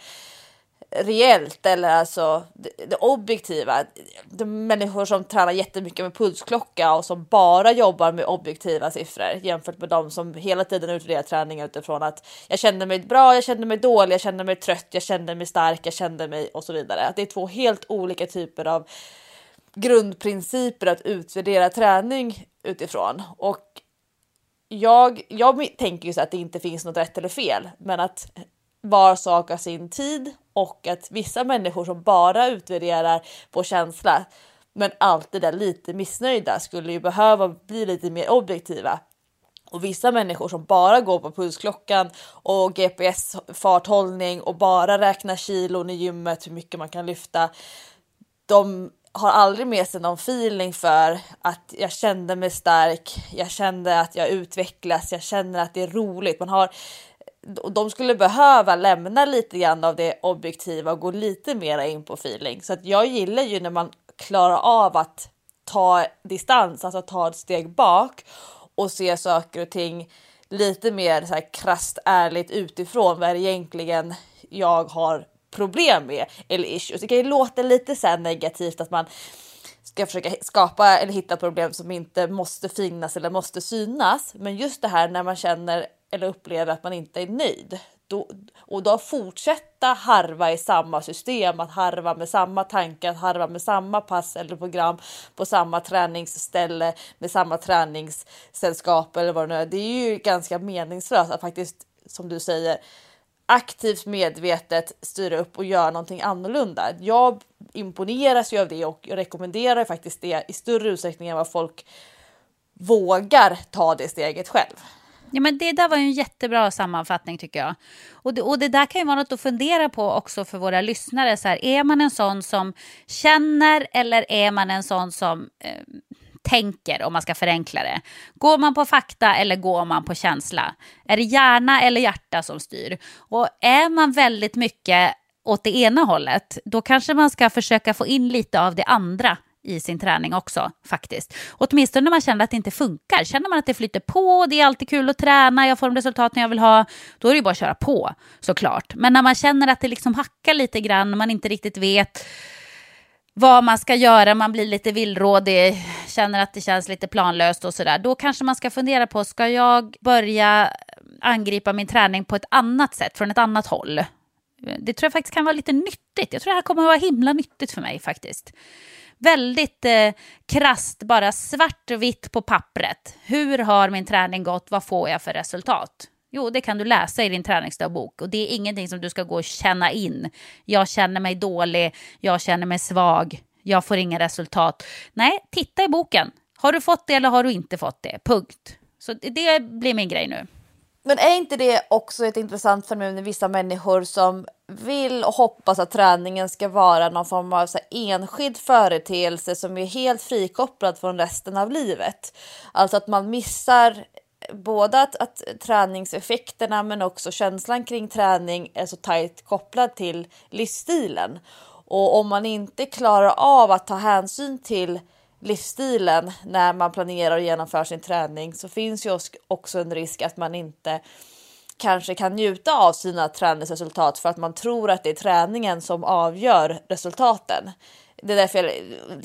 reellt eller alltså det, det objektiva. De människor som tränar jättemycket med pulsklocka och som bara jobbar med objektiva siffror jämfört med de som hela tiden utvärderar träning utifrån att jag kände mig bra, jag kände mig dålig, jag kände mig trött, jag kände mig stark, jag kände mig och så vidare. Att det är två helt olika typer av grundprinciper att utvärdera träning utifrån. Och jag, jag tänker ju så att det inte finns något rätt eller fel, men att var sak har sin tid och att vissa människor som bara utvärderar på känsla men alltid är lite missnöjda skulle ju behöva bli lite mer objektiva. Och vissa människor som bara går på pulsklockan och G P S-farthållning och bara räknar kilon i gymmet, hur mycket man kan lyfta, de har aldrig med sig någon feeling för att jag kände mig stark, jag kände att jag utvecklas, jag känner att det är roligt. Man har Och de skulle behöva lämna lite grann av det objektiva och gå lite mer in på feeling. Så att jag gillar ju när man klarar av att ta distans, alltså ta ett steg bak och se saker och ting lite mer så här krasst ärligt utifrån vad det egentligen jag har problem med eller issues. Det kan ju låta lite så här negativt att man ska försöka skapa eller hitta problem som inte måste finnas eller måste synas. Men just det här när man känner eller upplever att man inte är nöjd. Då, och då fortsätta harva i samma system, att harva med samma tankar, att harva med samma pass eller program på samma träningsställe med samma träningssällskap eller vad det nu är. Det är ju ganska meningslöst att faktiskt, som du säger, aktivt medvetet styra upp och göra någonting annorlunda. Jag imponeras ju av det och jag rekommenderar faktiskt det i större utsträckning än vad folk vågar ta det steget själv. Ja, men det där var ju en jättebra sammanfattning tycker jag. Och det, och det där kan ju vara något att fundera på också för våra lyssnare. Så här, är man en sån som känner eller är man en sån som eh, tänker, om man ska förenkla det? Går man på fakta eller går man på känsla? Är det hjärna eller hjärta som styr? Och är man väldigt mycket åt det ena hållet, då kanske man ska försöka få in lite av det andra i sin träning också faktiskt. Åtminstone när man känner att det inte funkar. Känner man att det flyter på, det är alltid kul att träna, jag får de resultaten jag vill ha, då är det ju bara att köra på såklart. Men när man känner att det liksom hackar lite grann, man inte riktigt vet vad man ska göra, man blir lite villrådig, känner att det känns lite planlöst och sådär, då kanske man ska fundera på, ska jag börja angripa min träning på ett annat sätt, från ett annat håll? Det tror jag faktiskt kan vara lite nyttigt. Jag tror det här kommer att vara himla nyttigt för mig faktiskt. Väldigt eh, krasst, bara svart och vitt på pappret. Hur har min träning gått? Vad får jag för resultat? Jo, det kan du läsa i din träningsdagbok. Och det är ingenting som du ska gå och känna in. Jag känner mig dålig, jag känner mig svag, jag får inga resultat. Nej, titta i boken. Har du fått det eller har du inte fått det? Punkt. Så det blir min grej nu. Men är inte det också ett intressant fenomen med vissa människor som vill och hoppas att träningen ska vara någon form av så här enskild företeelse som är helt frikopplad från resten av livet? Alltså att man missar både att, att träningseffekterna men också känslan kring träning är så tajt kopplad till livsstilen. Och om man inte klarar av att ta hänsyn till livsstilen när man planerar och genomför sin träning, så finns ju också en risk att man inte kanske kan njuta av sina träningsresultat för att man tror att det är träningen som avgör resultaten. Det är därför jag liksom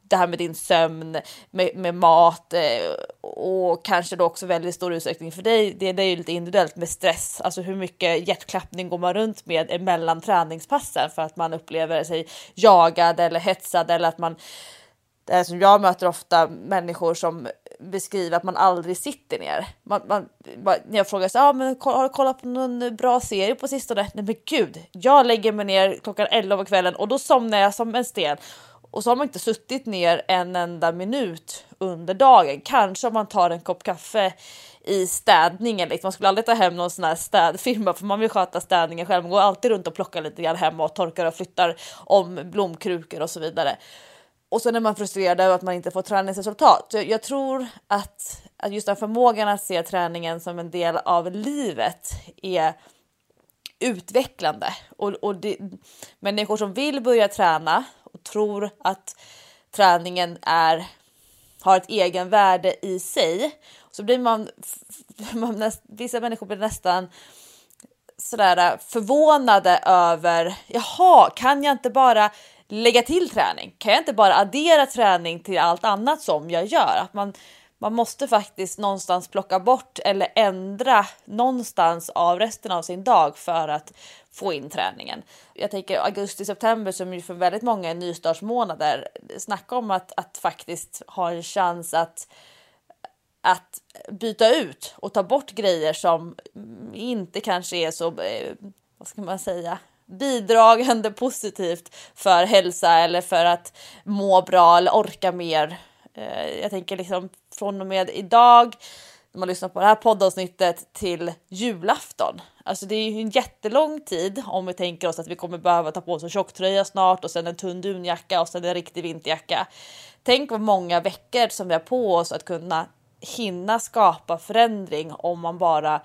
det här med din sömn, med, med mat eh, och kanske då också väldigt stor utsträckning för dig, det, det är ju lite individuellt med stress, alltså hur mycket hjärtklappning går man runt med emellan träningspassen för att man upplever sig jagad eller hetsad, eller att man, det är som jag möter ofta människor som beskriver att man aldrig sitter ner. Man, man, när jag frågar så, ah, men har du kollat på någon bra serie på sistone? Nej men gud, jag lägger mig ner klockan elva på kvällen och då somnar jag som en sten. Och så har man inte suttit ner en enda minut under dagen. Kanske om man tar en kopp kaffe i städningen. Man skulle aldrig ta hem någon sån här städfirma för man vill sköta städningen själv. Man går alltid runt och plockar lite grann hemma och torkar och flyttar om blomkrukor och så vidare. Och så är man frustrerad över att man inte får träningsresultat. Så jag tror att, att just den förmågan att se träningen som en del av livet är utvecklande. Och, och det, människor som vill börja träna och tror att träningen är, har ett egen värde i sig, så blir man, man näst, vissa människor blir nästan sådär förvånade över, jaha, kan jag inte bara lägga till träning? Kan jag inte bara addera träning till allt annat som jag gör? Att man, man måste faktiskt någonstans plocka bort eller ändra någonstans av resten av sin dag för att få in träningen. Jag tänker augusti-september som ju för väldigt många är nystartsmånader. Snacka om att, att faktiskt ha en chans att, att byta ut och ta bort grejer som inte kanske är så, vad ska man säga, bidragande positivt för hälsa eller för att må bra eller orka mer. Jag tänker liksom från och med idag, när man lyssnar på det här poddavsnittet, till julafton. Alltså det är ju en jättelång tid om vi tänker oss att vi kommer behöva ta på oss en tjocktröja snart och sen en tunn dunjacka och sen en riktig vinterjacka. Tänk vad många veckor som vi har på oss att kunna hinna skapa förändring om man bara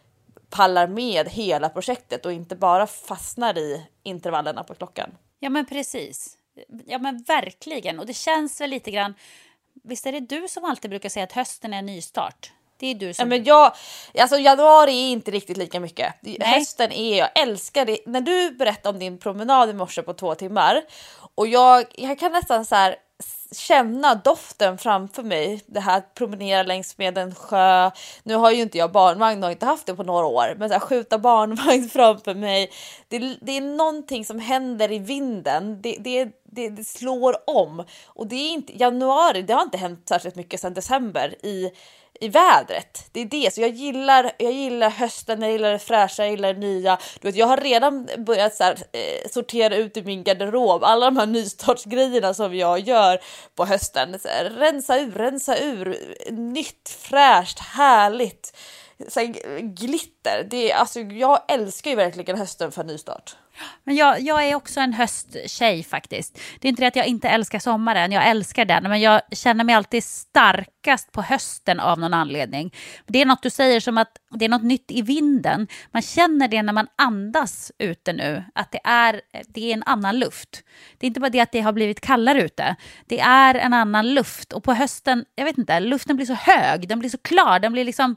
pallar med hela projektet och inte bara fastnar i intervallerna på klockan. Ja men precis. Ja men verkligen. Och det känns väl lite grann, visst är det du som alltid brukar säga att hösten är en nystart? Det är du som... Ja, men jag, alltså januari är inte riktigt lika mycket. Nej. Hösten är, jag älskar det. När du berättade om din promenad i morse på två timmar och jag, jag kan nästan så här känna doften framför mig, det här att promenera längs med en sjö. Nu har ju inte jag barnvagn, har inte haft det på några år, men så här, skjuta barnvagn framför mig, det, det är någonting som händer i vinden, det, det, det, det slår om. Och det är inte januari, det har inte hänt särskilt mycket sedan december i i vädret. Det är det. Så jag gillar, jag gillar hösten, jag gillar det fräscha, jag gillar det nya. Du vet, jag har redan börjat så här, eh, sortera ut i min garderob alla de här nystartsgrejerna som jag gör på hösten. Så här, rensa ur, rensa ur. Nytt, fräscht, härligt. Så här, glitter. Det är, alltså, jag älskar ju verkligen hösten för nystart. Men jag, jag är också en hösttjej faktiskt. Det är inte det att jag inte älskar sommaren, jag älskar den. Men jag känner mig alltid starkast på hösten av någon anledning. Det är något du säger som att det är något nytt i vinden. Man känner det när man andas ute nu. Att det är, det är en annan luft. Det är inte bara det att det har blivit kallare ute. Det är en annan luft. Och på hösten, jag vet inte, luften blir så hög. Den blir så klar, den blir liksom...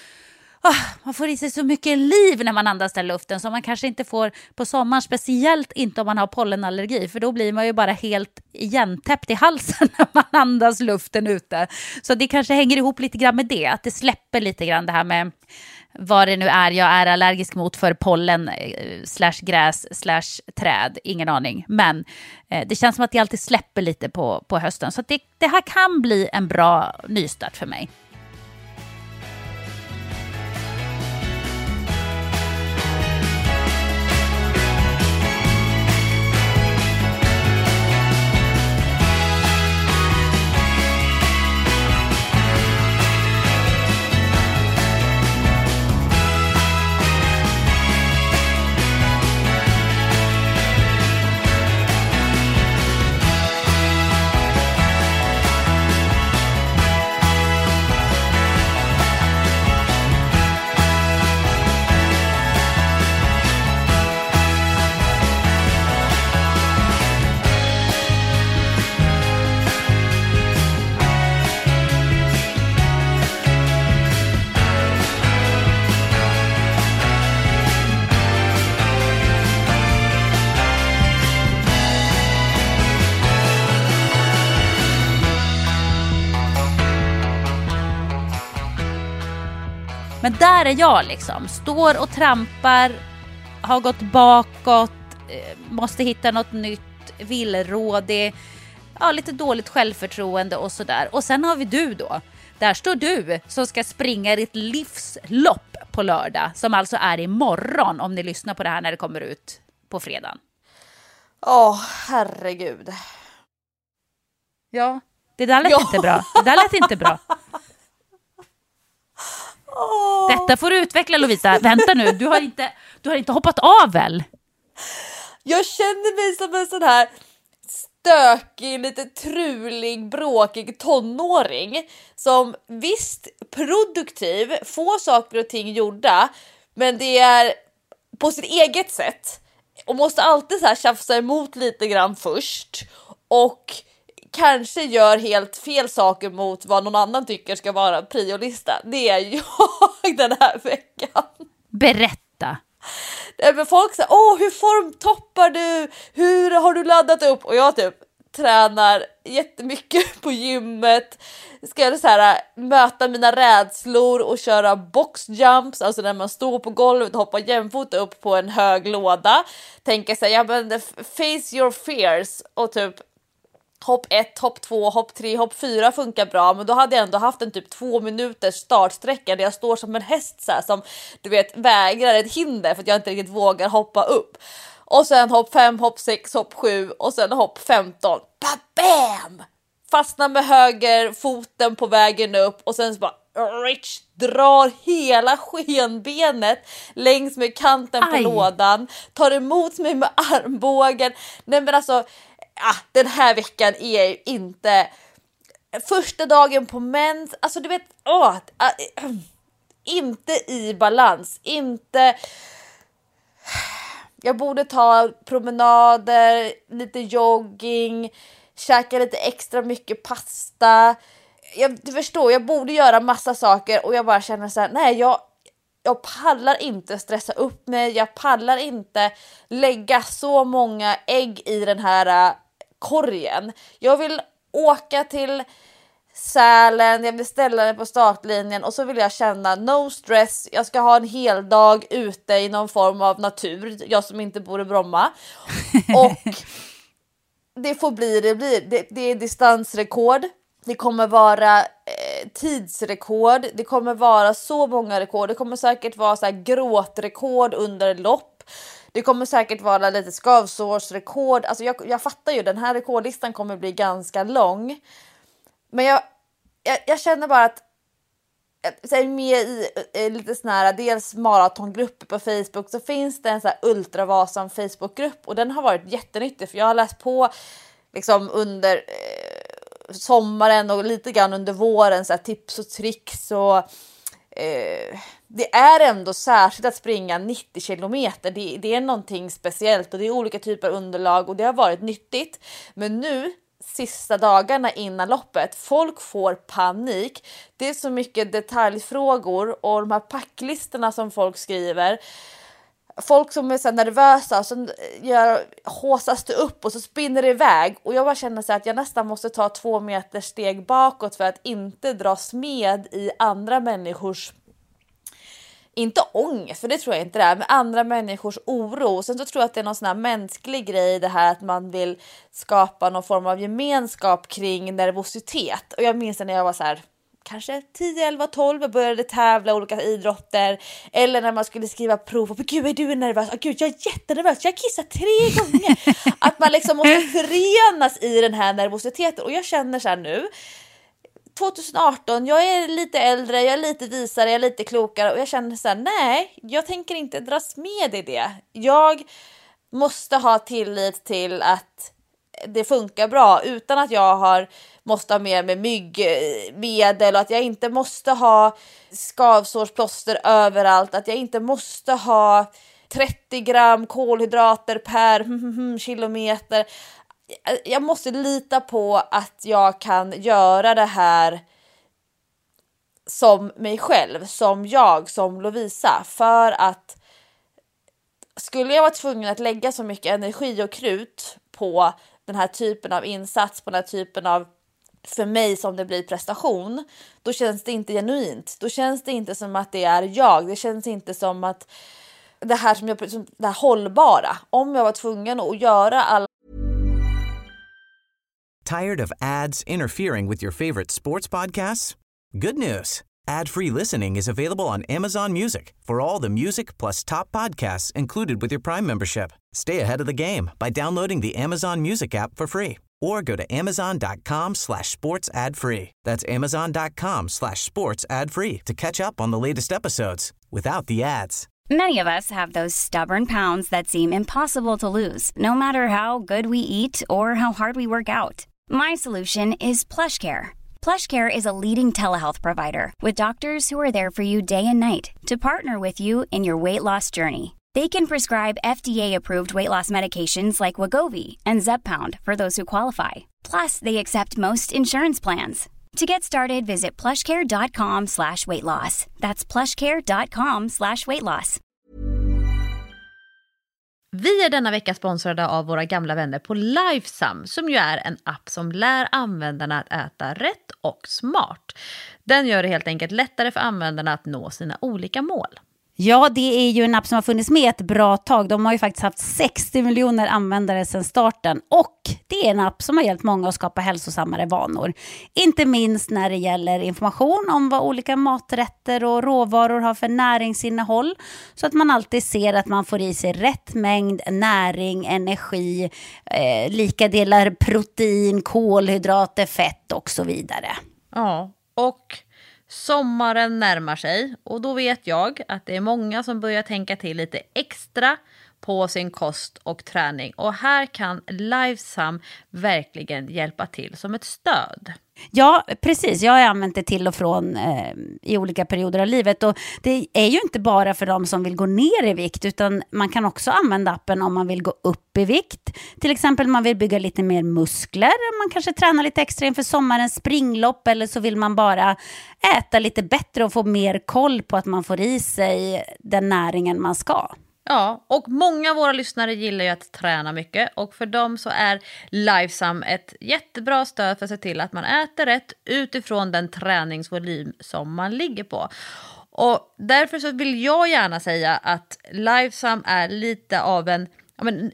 Oh, man får i sig så mycket liv när man andas den luften som man kanske inte får på sommaren, speciellt inte om man har pollenallergi, för då blir man ju bara helt igentäppt i halsen när man andas luften ute. Så det kanske hänger ihop lite grann med det, att det släpper lite grann det här med vad det nu är jag är allergisk mot för pollen slash gräs slash träd, ingen aning. Men eh, det känns som att det alltid släpper lite på, på hösten, så att det, det här kan bli en bra nystart för mig. Men där är jag liksom, står och trampar, har gått bakåt, måste hitta något nytt, villrådig, ja, lite dåligt självförtroende och sådär. Och sen har vi du då. Där står du som ska springa ditt livslopp på lördag, som alltså är imorgon om ni lyssnar på det här när det kommer ut på fredagen. Åh, oh, herregud. Ja, det där lät ja. inte bra. Det där lät inte bra. Oh. Detta får du utveckla, Lovisa. Vänta nu, du har inte, du har inte hoppat av väl? Jag känner mig som en sån här stökig, lite trulig, bråkig tonåring som visst produktiv, får saker och ting gjorda, men det är på sitt eget sätt och måste alltid så här tjafsa emot lite grann först och kanske gör helt fel saker mot vad någon annan tycker ska vara priolista. Det är jag den här veckan. Berätta. Men folk säger, åh, hur formtoppar du? Hur har du laddat upp? Och jag typ tränar jättemycket på gymmet. Ska jag så här, möta mina rädslor och köra boxjumps, alltså när man står på golvet och hoppar jämfota upp på en hög låda. Tänker sig, ja men face your fears och typ hopp ett, hopp två, hopp tre, hopp fyra funkar bra, men då hade jag ändå haft en typ två minuters startsträcka där jag står som en häst så här, som du vet vägrar ett hinder för att jag inte riktigt vågar hoppa upp. Och sen hopp fem, hopp sex, hopp sju och sen hopp femton. Bam! Fastnar med höger foten på vägen upp och sen så bara Rich drar hela skenbenet längs med kanten på Aj. lådan, tar emot mig med armbågen. Nej men alltså ah, den här veckan är ju inte första dagen på mens, alltså du vet, åh, äh, äh, inte i balans, inte. Jag borde ta promenader, lite jogging, käka lite extra mycket pasta. Jag, du förstår, jag borde göra massa saker och jag bara känner så här, nej, jag Jag pallar inte stressa upp mig, jag pallar inte lägga så många ägg i den här uh, korgen. Jag vill åka till Sälen, jag vill ställa mig på startlinjen och så vill jag känna no stress. Jag ska ha en hel dag ute i någon form av natur, jag som inte bor i Bromma. Och det får bli det blir. Det, det är distansrekord. Det kommer vara eh, tidsrekord. Det kommer vara så många rekord. Det kommer säkert vara så här gråtrekord under lopp. Det kommer säkert vara lite skavsårsrekord. Alltså jag, jag fattar ju, den här rekordlistan kommer bli ganska lång. Men jag, jag, jag känner bara att jag är med i eh, lite sån här, dels maratongrupper på Facebook, så finns det en så här Ultravasan Facebookgrupp och den har varit jättenyttig för jag har läst på liksom under eh, sommaren och lite grann under våren så här, tips och tricks och eh, det är ändå särskilt att springa nittio kilometer. Det, det är någonting speciellt och det är olika typer av underlag och det har varit nyttigt. Men nu sista dagarna innan loppet, folk får panik. Det är så mycket detaljfrågor och de här packlistorna som folk skriver. Folk som är så nervösa och så gör, håsas det upp och så spinner det iväg. Och jag bara känner så att jag nästan måste ta två meter steg bakåt för att inte dras med i andra människors, inte ångest, för det tror jag inte det är, men andra människors oro. Sen så tror jag att det är någon sån här mänsklig grej det här att man vill skapa någon form av gemenskap kring nervositet. Och jag minns när jag var så här kanske tio, elva, tolv och började tävla i olika idrotter. Eller när man skulle skriva prov och gud, är du nervös? Oh, gud, jag är jättenervös. Jag kissar tre gånger. Att man liksom måste förenas i den här nervositeten. Och jag känner så här nu, tjugo arton, jag är lite äldre, jag är lite visare, jag är lite klokare och jag känner så här, nej, jag tänker inte dras med i det. Jag måste ha tillit till att det funkar bra utan att jag har måste ha med mig myggmedel och att jag inte måste ha skavsårsplåster överallt, att jag inte måste ha trettio gram kolhydrater per kilometer. Jag måste lita på att jag kan göra det här som mig själv, som jag, som Lovisa, för att skulle jag vara tvungen att lägga så mycket energi och krut på den här typen av insats, på den här typen av för mig som det blir prestation, då känns det inte genuint. Då känns det inte som att det är jag. Det känns inte som att det här som jag som det här hållbara. Om jag var tvungen att göra alla. Tired of ads interfering with your favorite sports podcasts? Good news. Ad-free listening is available on Amazon Music for all the music plus top podcasts included with your Prime membership. Stay ahead of the game by downloading the Amazon Music app for free or go to amazon.com slash sports ad free. That's amazon.com slash sports ad free to catch up on the latest episodes without the ads. Many of us have those stubborn pounds that seem impossible to lose, no matter how good we eat or how hard we work out. My solution is PlushCare. PlushCare is a leading telehealth provider with doctors who are there for you day and night to partner with you in your weight loss journey. They can prescribe F D A-approved weight loss medications like Wegovy and Zepbound for those who qualify. Plus, they accept most insurance plans. To get started, visit plushcare.com slash weight loss. That's plushcare.com slash weight loss. Vi är denna vecka sponsrade av våra gamla vänner på Lifesum, som ju är en app som lär användarna att äta rätt och smart. Den gör det helt enkelt lättare för användarna att nå sina olika mål. Ja, det är ju en app som har funnits med ett bra tag. De har ju faktiskt haft sextio miljoner användare sedan starten. Och det är en app som har hjälpt många att skapa hälsosammare vanor. Inte minst när det gäller information om vad olika maträtter och råvaror har för näringsinnehåll. Så att man alltid ser att man får i sig rätt mängd näring, energi, eh, lika delar protein, kolhydrater, fett och så vidare. Ja, och sommaren närmar sig och då vet jag att det är många som börjar tänka till lite extra på sin kost och träning. Och här kan Lifesum verkligen hjälpa till som ett stöd. Ja, precis. Jag har använt det till och från eh, i olika perioder av livet. Och det är ju inte bara för de som vill gå ner i vikt, utan man kan också använda appen om man vill gå upp i vikt. Till exempel man vill bygga lite mer muskler. Man kanske tränar lite extra inför sommarens springlopp, eller så vill man bara äta lite bättre och få mer koll på att man får i sig den näringen man ska. Ja, och många av våra lyssnare gillar ju att träna mycket, och för dem så är Lifesum ett jättebra stöd för att se till att man äter rätt utifrån den träningsvolym som man ligger på. Och därför så vill jag gärna säga att Lifesum är lite av en, en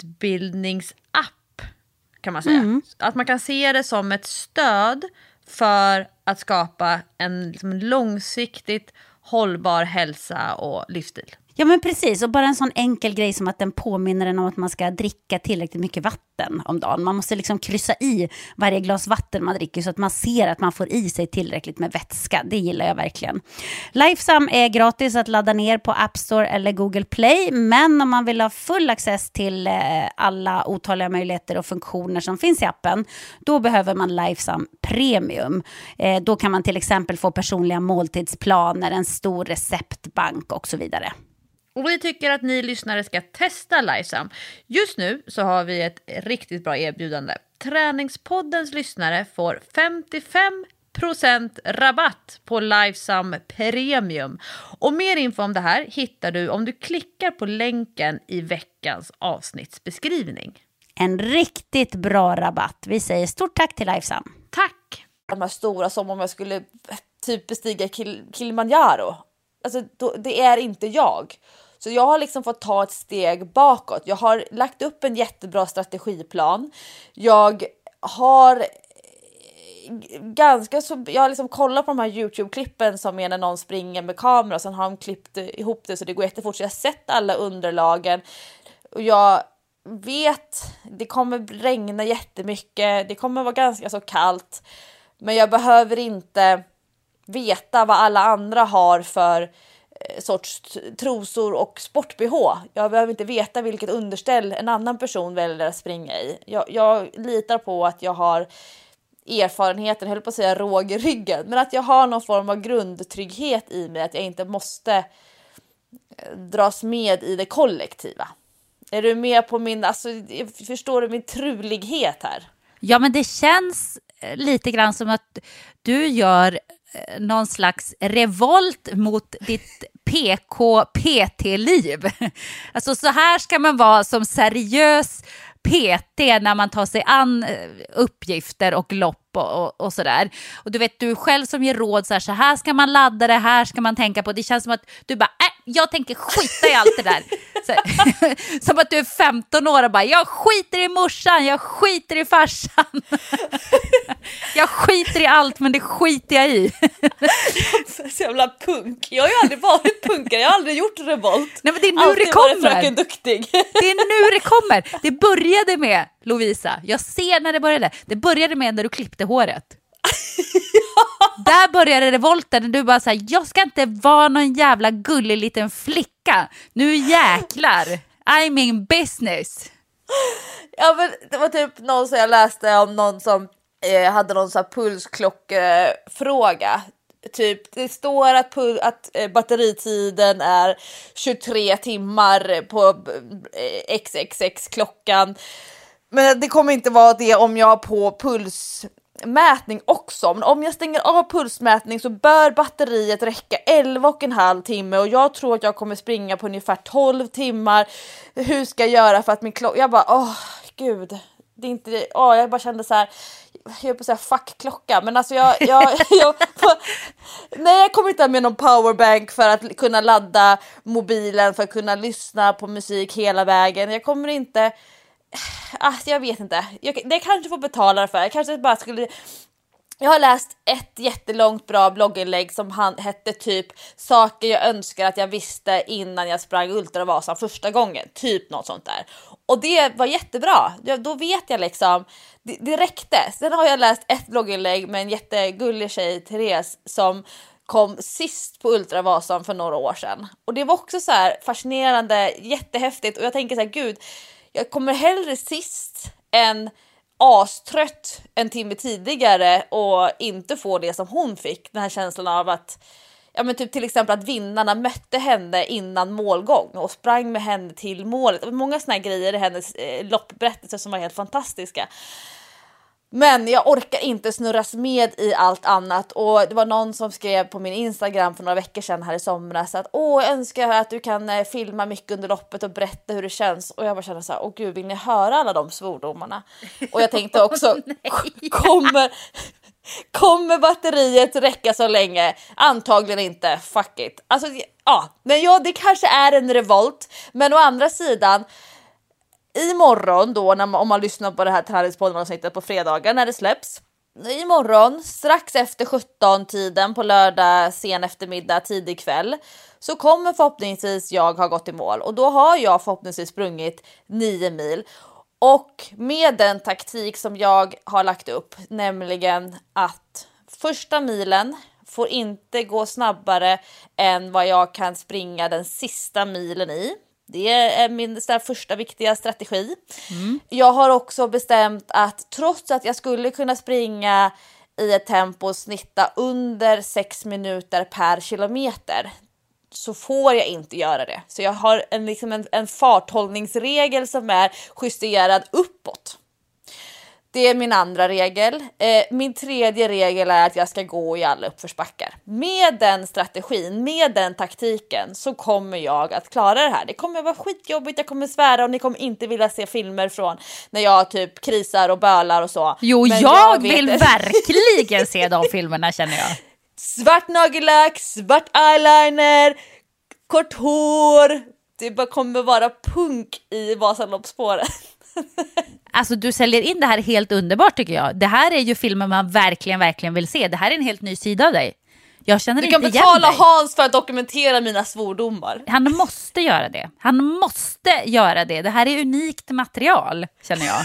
utbildningsapp, kan man säga. Mm. Att man kan se det som ett stöd för att skapa en liksom, långsiktigt hållbar hälsa och livsstil. Ja, men precis, och bara en sån enkel grej som att den påminner en om att man ska dricka tillräckligt mycket vatten om dagen. Man måste liksom kryssa i varje glas vatten man dricker så att man ser att man får i sig tillräckligt med vätska. Det gillar jag verkligen. Lifesum är gratis att ladda ner på App Store eller Google Play, men om man vill ha full access till alla otaliga möjligheter och funktioner som finns i appen, då behöver man Lifesum Premium. Då kan man till exempel få personliga måltidsplaner, en stor receptbank och så vidare. Och vi tycker att ni lyssnare ska testa Lifesum. Just nu så har vi ett riktigt bra erbjudande. Träningspoddens lyssnare får femtiofem procent rabatt på Lifesum Premium. Och mer info om det här hittar du om du klickar på länken i veckans avsnittsbeskrivning. En riktigt bra rabatt. Vi säger stort tack till Lifesum. Tack! De här stora, som om jag skulle typ bestiga Kil- Kilimanjaro. Alltså, då, det är inte jag. Så jag har liksom fått ta ett steg bakåt. Jag har lagt upp en jättebra strategiplan. Jag har ganska så jag har liksom kollat på de här YouTube-klippen som är när någon springer med kamera, och sen har de klippt ihop det så det går jättefort. Så jag har sett alla underlagen och jag vet det kommer regna jättemycket. Det kommer vara ganska så kallt, men jag behöver inte veta vad alla andra har för sorts trosor och sport-B H. Jag behöver inte veta vilket underställ en annan person väljer att springa i. Jag, jag litar på att jag har erfarenheten, jag höll på att säga råg i ryggen, men att jag har någon form av grundtrygghet i mig, att jag inte måste dras med i det kollektiva. Är du med på min, alltså, förstår du min trulighet här? Ja, men det känns lite grann som att du gör någon slags revolt mot ditt P K P T-liv. Alltså så här ska man vara som seriös P T när man tar sig an uppgifter och lopp och, och, och sådär. Och du vet, du själv som ger råd så här, så här ska man ladda det, här ska man tänka på. Det känns som att du bara, äh, jag tänker skita i allt det där. Så, som att du är femton år och bara, jag skiter i morsan, jag skiter i farsan. Jag skiter i allt, men det skiter jag i. Så jävla punk. Jag har ju aldrig varit punkare, jag har aldrig gjort revolt. Nej, men det är nu alltid det kommer. Fröken Duktig. Det är nu det kommer. Det började med, Lovisa, jag ser när det började. Det började med när du klippte håret. Där började revolten och du bara såhär, jag ska inte vara någon jävla gullig liten flicka. Nu jäklar, I'm in business. Ja, men det var typ någon som jag läste om, någon som eh, hade någon sån här pulsklockfråga. Typ, det står att, pul- att eh, batteritiden är tjugotre timmar på eh, X X X-klockan. Men det kommer inte vara det om jag har på pulsmätning också. Men om jag stänger av pulsmätning så bör batteriet räcka elva och en halv timme. Och jag tror att jag kommer springa på ungefär tolv timmar. Hur ska jag göra för att min klocka... Jag bara, åh gud. Det är inte det. Åh, jag bara kände så här... Jag är på så här fuck klocka. Men alltså jag... jag, jag nej, jag kommer inte ha med någon powerbank för att kunna ladda mobilen. För att kunna lyssna på musik hela vägen. Jag kommer inte... Alltså, jag vet inte. Jag, det kanske får betala för. Jag kanske bara skulle... Jag har läst ett jättelångt bra blogginlägg som han hette typ saker jag önskar att jag visste innan jag sprang Ultravasan första gången. Typ något sånt där. Och det var jättebra. Då vet jag liksom. Det, det räckte. Sen har jag läst ett blogginlägg med en jättegullig tjej, Therese, som kom sist på Ultravasan för några år sedan. Och det var också så här fascinerande, jättehäftigt. Och jag tänker så här, gud, jag kommer hellre sist än astrött en timme tidigare och inte få det som hon fick. Den här känslan av att, ja men typ till exempel att vinnarna mötte henne innan målgång och sprang med henne till målet. Och många såna här grejer i hennes eh, loppberättelser som var helt fantastiska. Men jag orkar inte snurras med i allt annat. Och det var någon som skrev på min Instagram för några veckor sedan här i somras att åh, jag önskar att du kan eh, filma mycket under loppet och berätta hur det känns. Och jag bara kände så här, åh gud, vill ni höra alla de svordomarna? Och jag tänkte också, kommer, kommer batteriet räcka så länge? Antagligen inte, fuck it. Alltså, ja, men ja, det kanske är en revolt. Men å andra sidan, imorgon då, när man, om man lyssnar på det här träningspodden-avsnittet på fredagar när det släpps. Imorgon, strax efter sjutton tiden på lördag, sen eftermiddag, tidig kväll, så kommer förhoppningsvis jag ha gått i mål. Och då har jag förhoppningsvis sprungit nio mil. Och med den taktik som jag har lagt upp, nämligen att första milen får inte gå snabbare än vad jag kan springa den sista milen i. Det är min så här, första viktiga strategi. Mm. Jag har också bestämt att trots att jag skulle kunna springa i ett tempo och snitta under sex minuter per kilometer, så får jag inte göra det. Så jag har en, liksom en, en farthållningsregel som är justerad uppåt. Det är min andra regel. Eh, min tredje regel är att jag ska gå i alla uppförsbackar. Med den strategin, med den taktiken, så kommer jag att klara det här. Det kommer vara skitjobbigt, jag kommer svära och ni kommer inte vilja se filmer från när jag typ krisar och bölar och så. Jo, men jag, jag vill det. verkligen se de filmerna, känner jag. Svart nagellack, svart eyeliner, kort hår. Det bara kommer vara punk i Vasaloppsspåret. Alltså du säljer in det här helt underbart, tycker jag. Det här är ju filmer man verkligen, verkligen vill se. Det här är en helt ny sida av dig. Jag känner du inte kan igen betala dig. Hans för att dokumentera mina svordomar. Han måste göra det. Han måste göra det. Det här är unikt material, känner jag.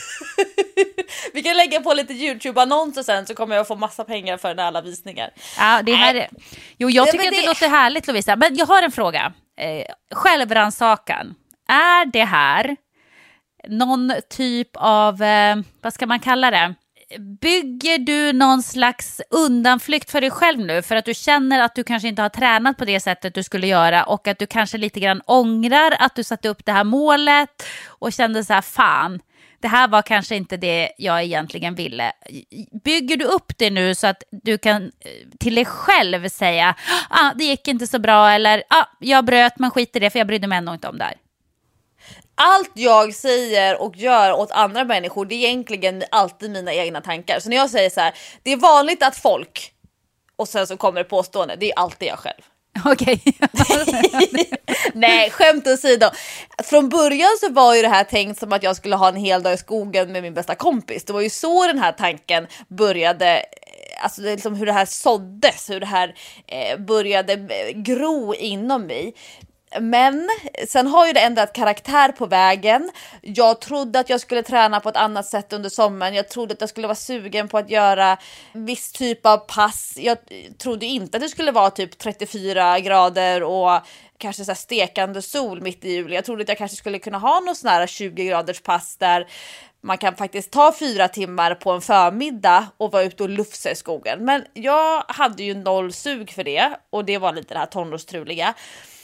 Vi kan lägga på lite YouTube-annonser sen, så kommer jag få massa pengar för alla visningar. Ja, det här är... Jo, jag tycker ja, att det... det låter härligt, Lovisa. Men jag har en fråga. Eh, självrannsakan. Är det här någon typ av, eh, vad ska man kalla det? Bygger du någon slags undanflykt för dig själv nu för att du känner att du kanske inte har tränat på det sättet du skulle göra och att du kanske lite grann ångrar att du satte upp det här målet och kände så här, fan, det här var kanske inte det jag egentligen ville. Bygger du upp det nu så att du kan till dig själv säga, ah, det gick inte så bra, eller ah, jag bröt, men skit i det för jag brydde mig ändå inte om det här? Allt jag säger och gör åt andra människor, det är egentligen alltid mina egna tankar. Så när jag säger så här, det är vanligt att folk, och sen så kommer det påstående, det är alltid jag själv. Okej. Nej, skämt åsido. Från början så var ju det här tänkt som att jag skulle ha en hel dag i skogen med min bästa kompis. Det var ju så den här tanken började, alltså det är liksom hur det här såddes, hur det här eh, började gro inom mig. Men sen har ju det ändrat karaktär på vägen. Jag trodde att jag skulle träna på ett annat sätt under sommaren. Jag trodde att jag skulle vara sugen på att göra viss typ av pass. Jag trodde inte att det skulle vara typ trettiofyra grader och kanske så här stekande sol mitt i juli. Jag trodde att jag kanske skulle kunna ha någon sån här tjugo graders pass där man kan faktiskt ta fyra timmar på en förmiddag och vara ute och lufsa i skogen. Men jag hade ju noll sug för det, och det var lite det här tonårstruliga.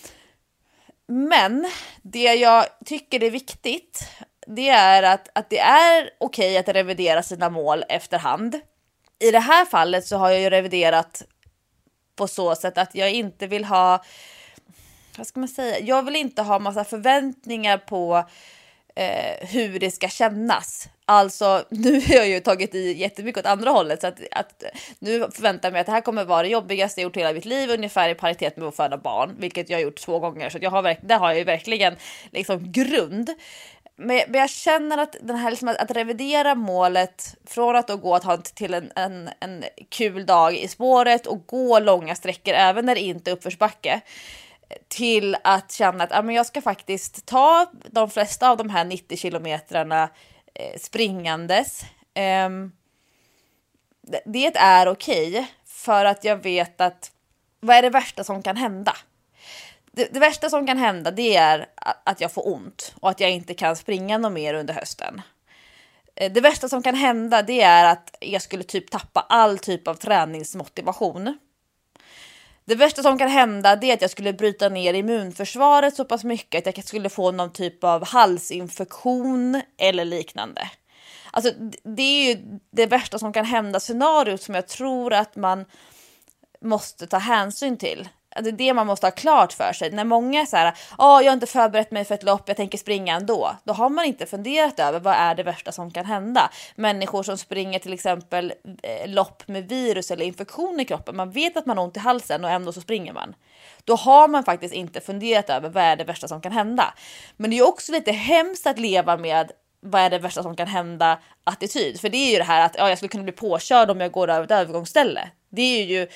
Men det jag tycker är viktigt, det är att, att det är okej att revidera sina mål efterhand. I det här fallet så har jag ju reviderat på så sätt att jag inte vill ha, vad ska man säga, jag vill inte ha massa förväntningar på eh, hur det ska kännas. Alltså nu har jag ju tagit i jättemycket åt andra hållet, så att, att nu förväntar jag mig att det här kommer vara det jobbigaste jag gjort hela mitt liv, ungefär i paritet med att föda barn, vilket jag har gjort två gånger, så att jag har, där har jag ju verkligen liksom grund. Men, men jag känner att den här liksom, att, att revidera målet från att då gå att ha till en, en, en kul dag i spåret och gå långa sträckor även när det inte är uppförsbacke, till att känna att ja, men jag ska faktiskt ta de flesta av de här nittio kilometrarna springandes. Um, det är okej, för att jag vet att vad är det värsta som kan hända? Det, det värsta som kan hända, det är att jag får ont och att jag inte kan springa något mer under hösten. Det värsta som kan hända, det är att jag skulle typ tappa all typ av träningsmotivation. Det värsta som kan hända, det är att jag skulle bryta ner immunförsvaret så pass mycket att jag skulle få någon typ av halsinfektion eller liknande. Alltså det är ju det värsta som kan hända scenariot som jag tror att man måste ta hänsyn till. Det är det man måste ha klart för sig. När många är så här, oh, jag har inte förberett mig för ett lopp, jag tänker springa ändå. Då har man inte funderat över vad är det värsta som kan hända. Människor som springer till exempel eh, lopp med virus eller infektion i kroppen. Man vet att man har ont i halsen och ändå så springer man. Då har man faktiskt inte funderat över vad är det värsta som kan hända. Men det är också lite hemskt att leva med vad är det värsta som kan hända attityd. För det är ju det här att ja, jag skulle kunna bli påkörd om jag går över ett övergångsställe. Det är ju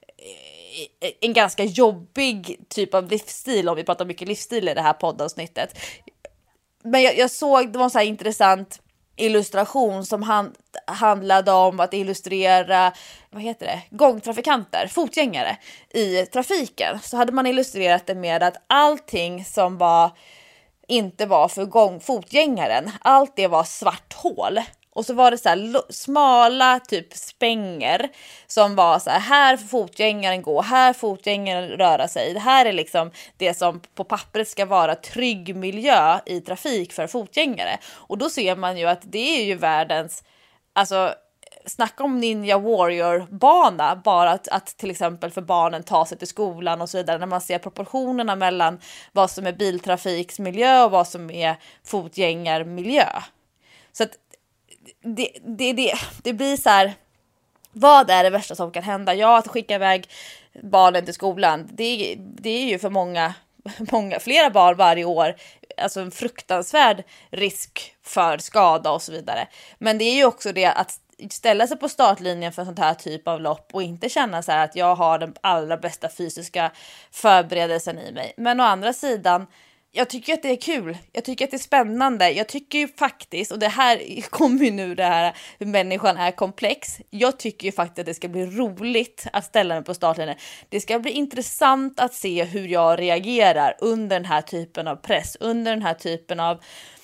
en ganska jobbig typ av livsstil, om vi pratar mycket livsstil i det här poddavsnittet. Men jag, jag såg, det var en så här intressant illustration som hand, handlade om att illustrera, vad heter det, gångtrafikanter, fotgängare i trafiken. Så hade man illustrerat det med att allting som var inte var för gång, fotgängaren, allt det var svart hål. Och så var det så här smala typ spänger som var så här, här får fotgängaren gå, här får fotgängaren röra sig. Det här är liksom det som på pappret ska vara trygg miljö i trafik för fotgängare. Och då ser man ju att det är ju världens, alltså snacka om Ninja Warrior-bana, bara att, att till exempel för barnen ta sig till skolan och så vidare, när man ser proportionerna mellan vad som är biltrafiksmiljö och vad som är fotgängarmiljö. Så att Det, det, det, det blir så här, vad är det värsta som kan hända? Ja, att skicka iväg barnen till skolan, det, det är ju för många, många, flera barn varje år, alltså en fruktansvärd risk för skada och så vidare. Men det är ju också det att ställa sig på startlinjen för en sån här typ av lopp och inte känna så här att jag har den allra bästa fysiska förberedelsen i mig. Men å andra sidan, jag tycker att det är kul. Jag tycker att det är spännande. Jag tycker ju faktiskt, och det här kommer ju nu det här hur människan är komplex. Jag tycker ju faktiskt att det ska bli roligt att ställa mig på startlinjen. Det ska bli intressant att se hur jag reagerar under den här typen av press. Under den här typen av...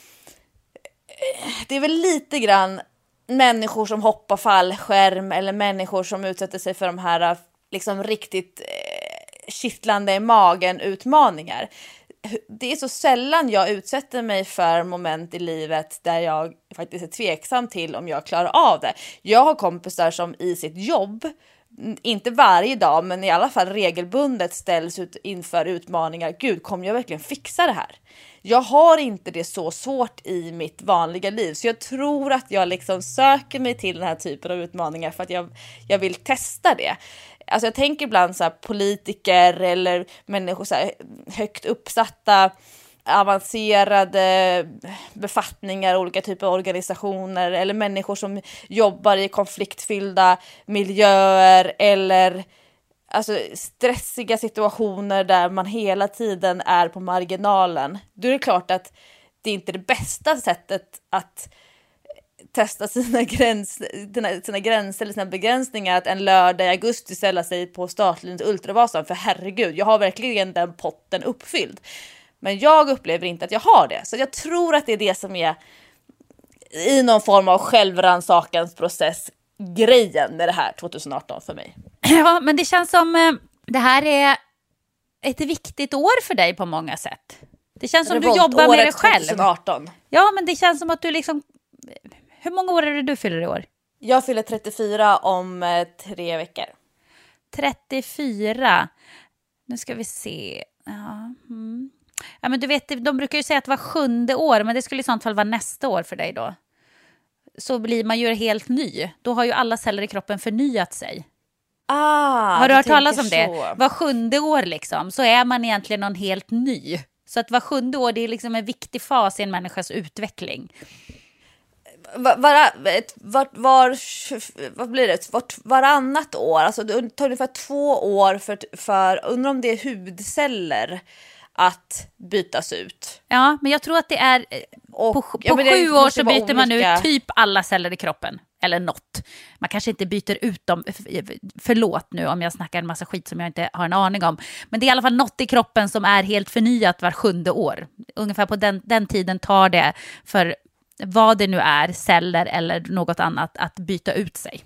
Det är väl lite grann människor som hoppar fallskärm eller människor som utsätter sig för de här liksom riktigt eh, kittlande i magen utmaningar. Det är så sällan jag utsätter mig för moment i livet där jag faktiskt är tveksam till om jag klarar av det. Jag har kompisar som i sitt jobb inte varje dag, men i alla fall regelbundet ställs ut inför utmaningar. Gud, kommer jag verkligen fixa det här? Jag har inte det så svårt i mitt vanliga liv, så jag tror att jag liksom söker mig till den här typen av utmaningar för att jag, jag vill testa det. Alltså jag tänker ibland så här, politiker eller människor så här, högt uppsatta, avancerade befattningar, olika typer av organisationer, eller människor som jobbar i konfliktfyllda miljöer eller alltså stressiga situationer där man hela tiden är på marginalen. Då är det klart att det inte är det bästa sättet att testa sina, gräns, sina gränser eller sina begränsningar att en lördag i augusti ställa sig på startlinjen till Ultravasan. För herregud, jag har verkligen den potten uppfylld. Men jag upplever inte att jag har det. Så jag tror att det är det som är i någon form av självrannsakans grejen med det här tjugoarton för mig. Ja, men det känns som eh, det här är ett viktigt år för dig på många sätt. Det känns som du jobbar med dig själv. tjugoarton. Ja, men det känns som att du liksom... Hur många år är det du fyller i år? Jag fyller trettiofyra om eh, tre veckor. trettiofyra. Nu ska vi se. Ja, mm. Ja, men du vet, de brukar ju säga att det var sjunde år, men det skulle i sånt fall vara nästa år för dig då. Så blir man ju helt ny. Då har ju alla celler i kroppen förnyat sig. Ah, har du hört talas om så. det? Var sjunde år liksom, så är man egentligen någon helt ny. Så att var sjunde år, det är liksom en viktig fas i en människas utveckling. Var, var, var, var, vad blir det? Var, varannat år, alltså det tar ungefär två år för, för undrar om det är hudceller att bytas ut. Ja, men jag tror att det är och, på, på ja, det sju år så byter olika... man ut typ alla celler i kroppen. Eller något. Man kanske inte byter ut dem, förlåt nu om jag snackar en massa skit som jag inte har en aning om. Men det är i alla fall något i kroppen som är helt förnyat var sjunde år. Ungefär på den, den tiden tar det för vad det nu är, celler eller något annat, att byta ut sig.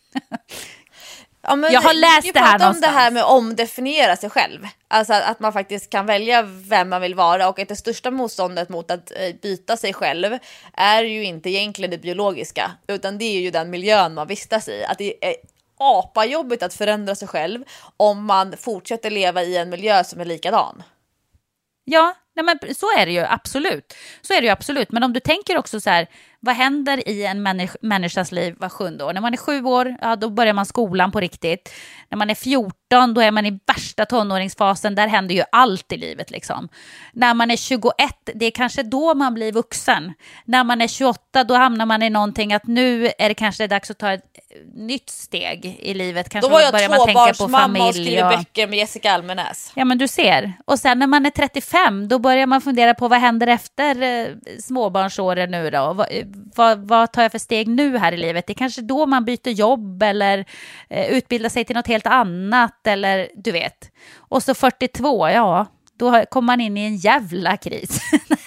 Ja, men jag har läst det här någonstans. Om det här med att omdefiniera sig själv. Alltså att man faktiskt kan välja vem man vill vara, och att det största motståndet mot att byta sig själv är ju inte egentligen det biologiska, utan det är ju den miljön man vistas i. Att det är apajobbigt att förändra sig själv om man fortsätter leva i en miljö som är likadan. Ja, nej men så är det ju absolut. Så är det ju absolut. Men om du tänker också så här, vad händer i en människ- människans liv var sjunde år? När man är sju år, ja, då börjar man skolan på riktigt. När man är fjorton, då är man i värsta tonåringsfasen. Där händer ju allt i livet liksom. När man är tjugoett, det är kanske då man blir vuxen. När man är tjugoåtta, då hamnar man i någonting att nu är det kanske dags att ta ett nytt steg i livet. Kanske då var jag börjar man tänka på familj och skriver och... böcker med Jessica Almenäs. Ja, men du ser. Och sen när man är trettiofem, då börjar man fundera på vad händer efter eh, småbarnsåren nu då? Vad, vad, vad tar jag för steg nu här i livet? Det är kanske då man byter jobb eller eh, utbildar sig till något helt annat eller du vet. Och så fyrtiotvå, ja, då kommer man in i en jävla kris.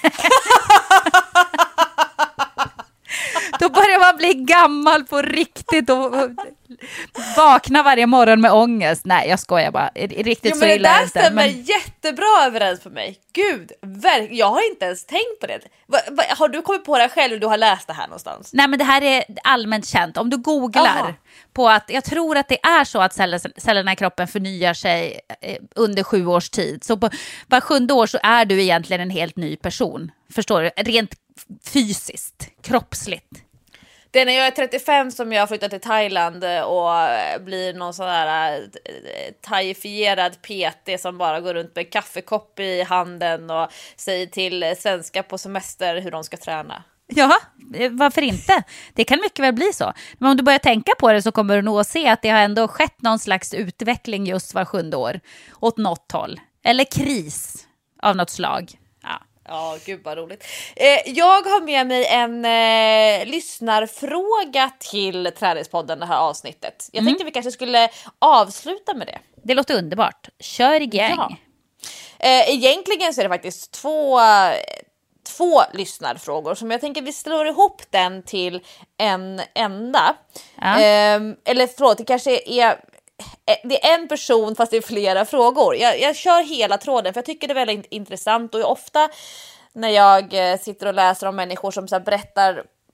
Då börjar man bli gammal på riktigt och vakna varje morgon med ångest. Nej, jag skojar bara. Riktigt jo, så illa det där stämmer men... jättebra överens för mig. Gud, verk- jag har inte ens tänkt på det. Va, va, har du kommit på det själv eller du har läst det här någonstans? Nej, men det här är allmänt känt. Om du googlar Aha. på att, jag tror att det är så att celler, cellerna i kroppen förnyar sig under sju års tid. Så på var sjunde år så är du egentligen en helt ny person. Förstår du? Rent fysiskt, kroppsligt. Det är när jag är trettiofem som jag flyttar till Thailand och blir någon sån där thaifierad P T som bara går runt med kaffekopp i handen och säger till svenskar på semester hur de ska träna. Ja, varför inte? Det kan mycket väl bli så. Men om du börjar tänka på det så kommer du nog att se att det har ändå skett någon slags utveckling just var sjunde år åt något håll. Eller kris av något slag. Ja. Ja, gud vad roligt. Eh, jag har med mig en eh, lyssnarfråga till Träningspodden, det här avsnittet. Jag mm. tänkte vi kanske skulle avsluta med det. Det låter underbart. Kör igång. Ja. Eh, egentligen så är det faktiskt två, två lyssnarfrågor som jag tänker vi slår ihop den till en enda. Ja. Eh, eller förlåt, det kanske är... Det är en person fast det är flera frågor. Jag, jag kör hela tråden för jag tycker det är väldigt intressant. Och ofta när jag sitter och läser om människor som så här berättar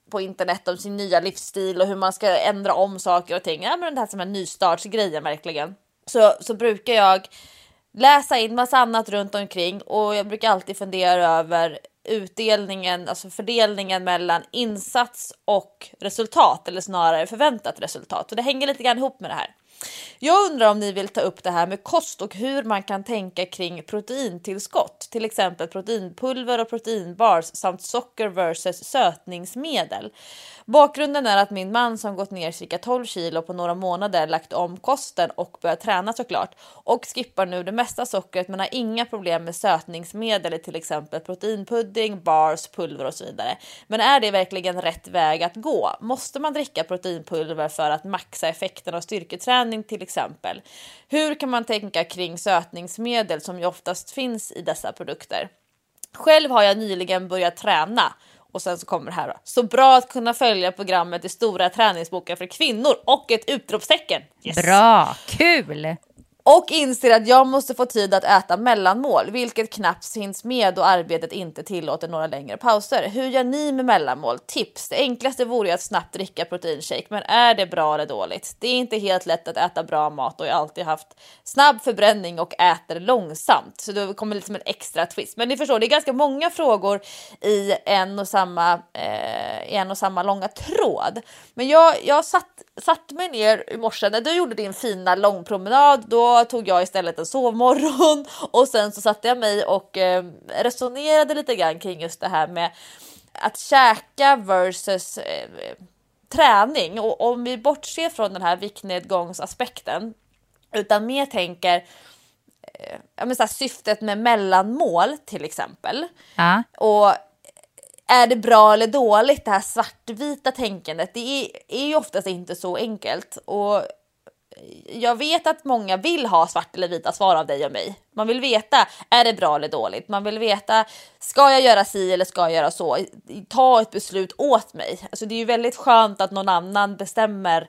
på internet om sin nya livsstil och hur man ska ändra om saker och ting. Ja, men det här som är nystartsgrejen verkligen. Så, så brukar jag läsa in massa annat runt omkring och jag brukar alltid fundera över utdelningen, alltså fördelningen mellan insats och resultat, eller snarare förväntat resultat. Och det hänger lite grann ihop med det här. Jag undrar om ni vill ta upp det här med kost och hur man kan tänka kring proteintillskott, till exempel proteinpulver och proteinbars samt socker versus sötningsmedel. Bakgrunden är att min man som gått ner cirka tolv kilo på några månader lagt om kosten och börjat träna såklart och skippar nu det mesta sockret men har inga problem med sötningsmedel, till exempel proteinpudding, bars, pulver och så vidare. Men är det verkligen rätt väg att gå? Måste man dricka proteinpulver för att maxa effekten av styrketräning till exempel? Hur kan man tänka kring sötningsmedel som ju oftast finns i dessa produkter? Själv har jag nyligen börjat träna. Och sen så kommer det här då. Så bra att kunna följa programmet i stora träningsboken för kvinnor och ett utropstecken. Yes. Bra, kul! Och inser att jag måste få tid att äta mellanmål, vilket knappt hinns med och arbetet inte tillåter några längre pauser. Hur gör ni med mellanmål? Tips. Det enklaste vore att snabbt dricka proteinshake, men är det bra eller dåligt? Det är inte helt lätt att äta bra mat och jag har alltid haft snabb förbränning och äter långsamt. Så då kommer lite som en extra twist. Men ni förstår, det är ganska många frågor i en och samma, eh, i en och samma långa tråd. Men jag, jag satt, satt mig ner i morse när du gjorde din fina långpromenad. Då tog jag istället en sovmorgon och sen så satte jag mig och eh, resonerade lite grann kring just det här med att käka versus eh, träning. Och om vi bortser från den här viktnedgångsaspekten utan mer tänker eh, ja, men så här, syftet med mellanmål till exempel. Ja. Och är det bra eller dåligt, det här svartvita tänkandet, det är, är ju oftast inte så enkelt. Och jag vet att många vill ha svart eller vita svar av dig och mig. Man vill veta, är det bra eller dåligt? Man vill veta, ska jag göra si eller ska jag göra så? Ta ett beslut åt mig. Alltså det är ju väldigt skönt att någon annan bestämmer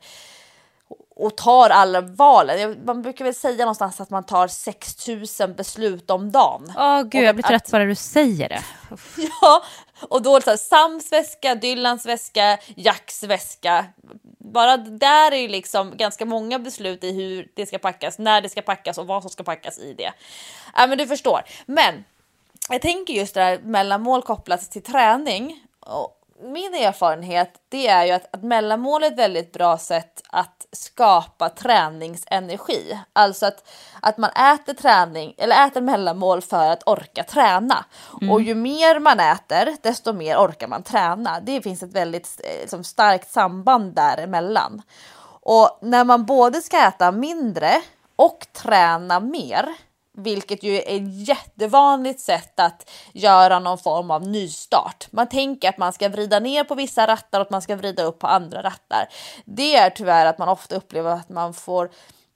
och tar alla valen. Man brukar väl säga någonstans att man tar sex tusen beslut om dagen. Åh gud, jag blir trött att, bara du säger det. Ja, och då är det så här, Sams väska, Dylans väska, Jacks väska. Bara där är ju liksom ganska många beslut i hur det ska packas, när det ska packas och vad som ska packas i det. Ja, men du förstår. Men jag tänker just det här mellanmål kopplat till träning. Och min erfarenhet, det är ju att, att mellanmål är ett väldigt bra sätt att skapa träningsenergi. Alltså att, att man äter träning eller äter mellanmål för att orka träna. Mm. Och ju mer man äter, desto mer orkar man träna. Det finns ett väldigt liksom, starkt samband däremellan. Och när man både ska äta mindre och träna mer, vilket ju är ett jättevanligt sätt att göra någon form av nystart. Man tänker att man ska vrida ner på vissa rattar och att man ska vrida upp på andra rattar. Det är tyvärr att man ofta upplever att man får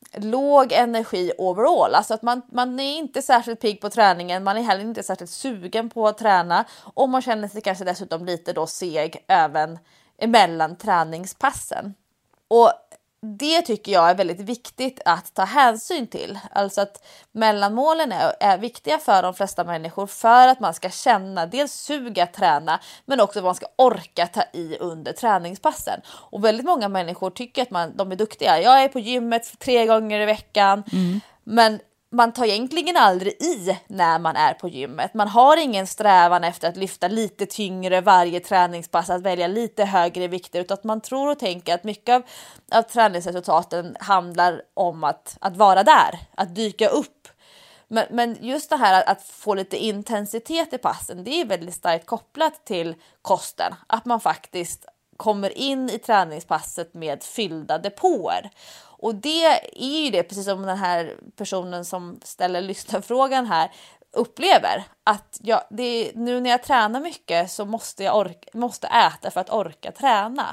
låg energi overall. Alltså att man, man är inte särskilt pigg på träningen. Man är heller inte särskilt sugen på att träna. Och man känner sig kanske dessutom lite då seg även emellan träningspassen. Och det tycker jag är väldigt viktigt att ta hänsyn till. Alltså att mellanmålen är, är viktiga för de flesta människor för att man ska känna dels suga att träna men också att man ska orka ta i under träningspassen. Och väldigt många människor tycker att man, de är duktiga. Jag är på gymmet tre gånger i veckan mm. men man tar egentligen aldrig i när man är på gymmet. Man har ingen strävan efter att lyfta lite tyngre varje träningspass, att välja lite högre vikter, utan att man tror och tänker att mycket av, av träningsresultaten handlar om att, att vara där, att dyka upp. Men, men just det här att, att få lite intensitet i passen, det är väldigt starkt kopplat till kosten. Att man faktiskt kommer in i träningspasset med fyllda depåer. Och det är ju det, precis som den här personen som ställer lyssnarfrågan här upplever. Att jag, det, nu när jag tränar mycket så måste jag orka, måste äta för att orka träna.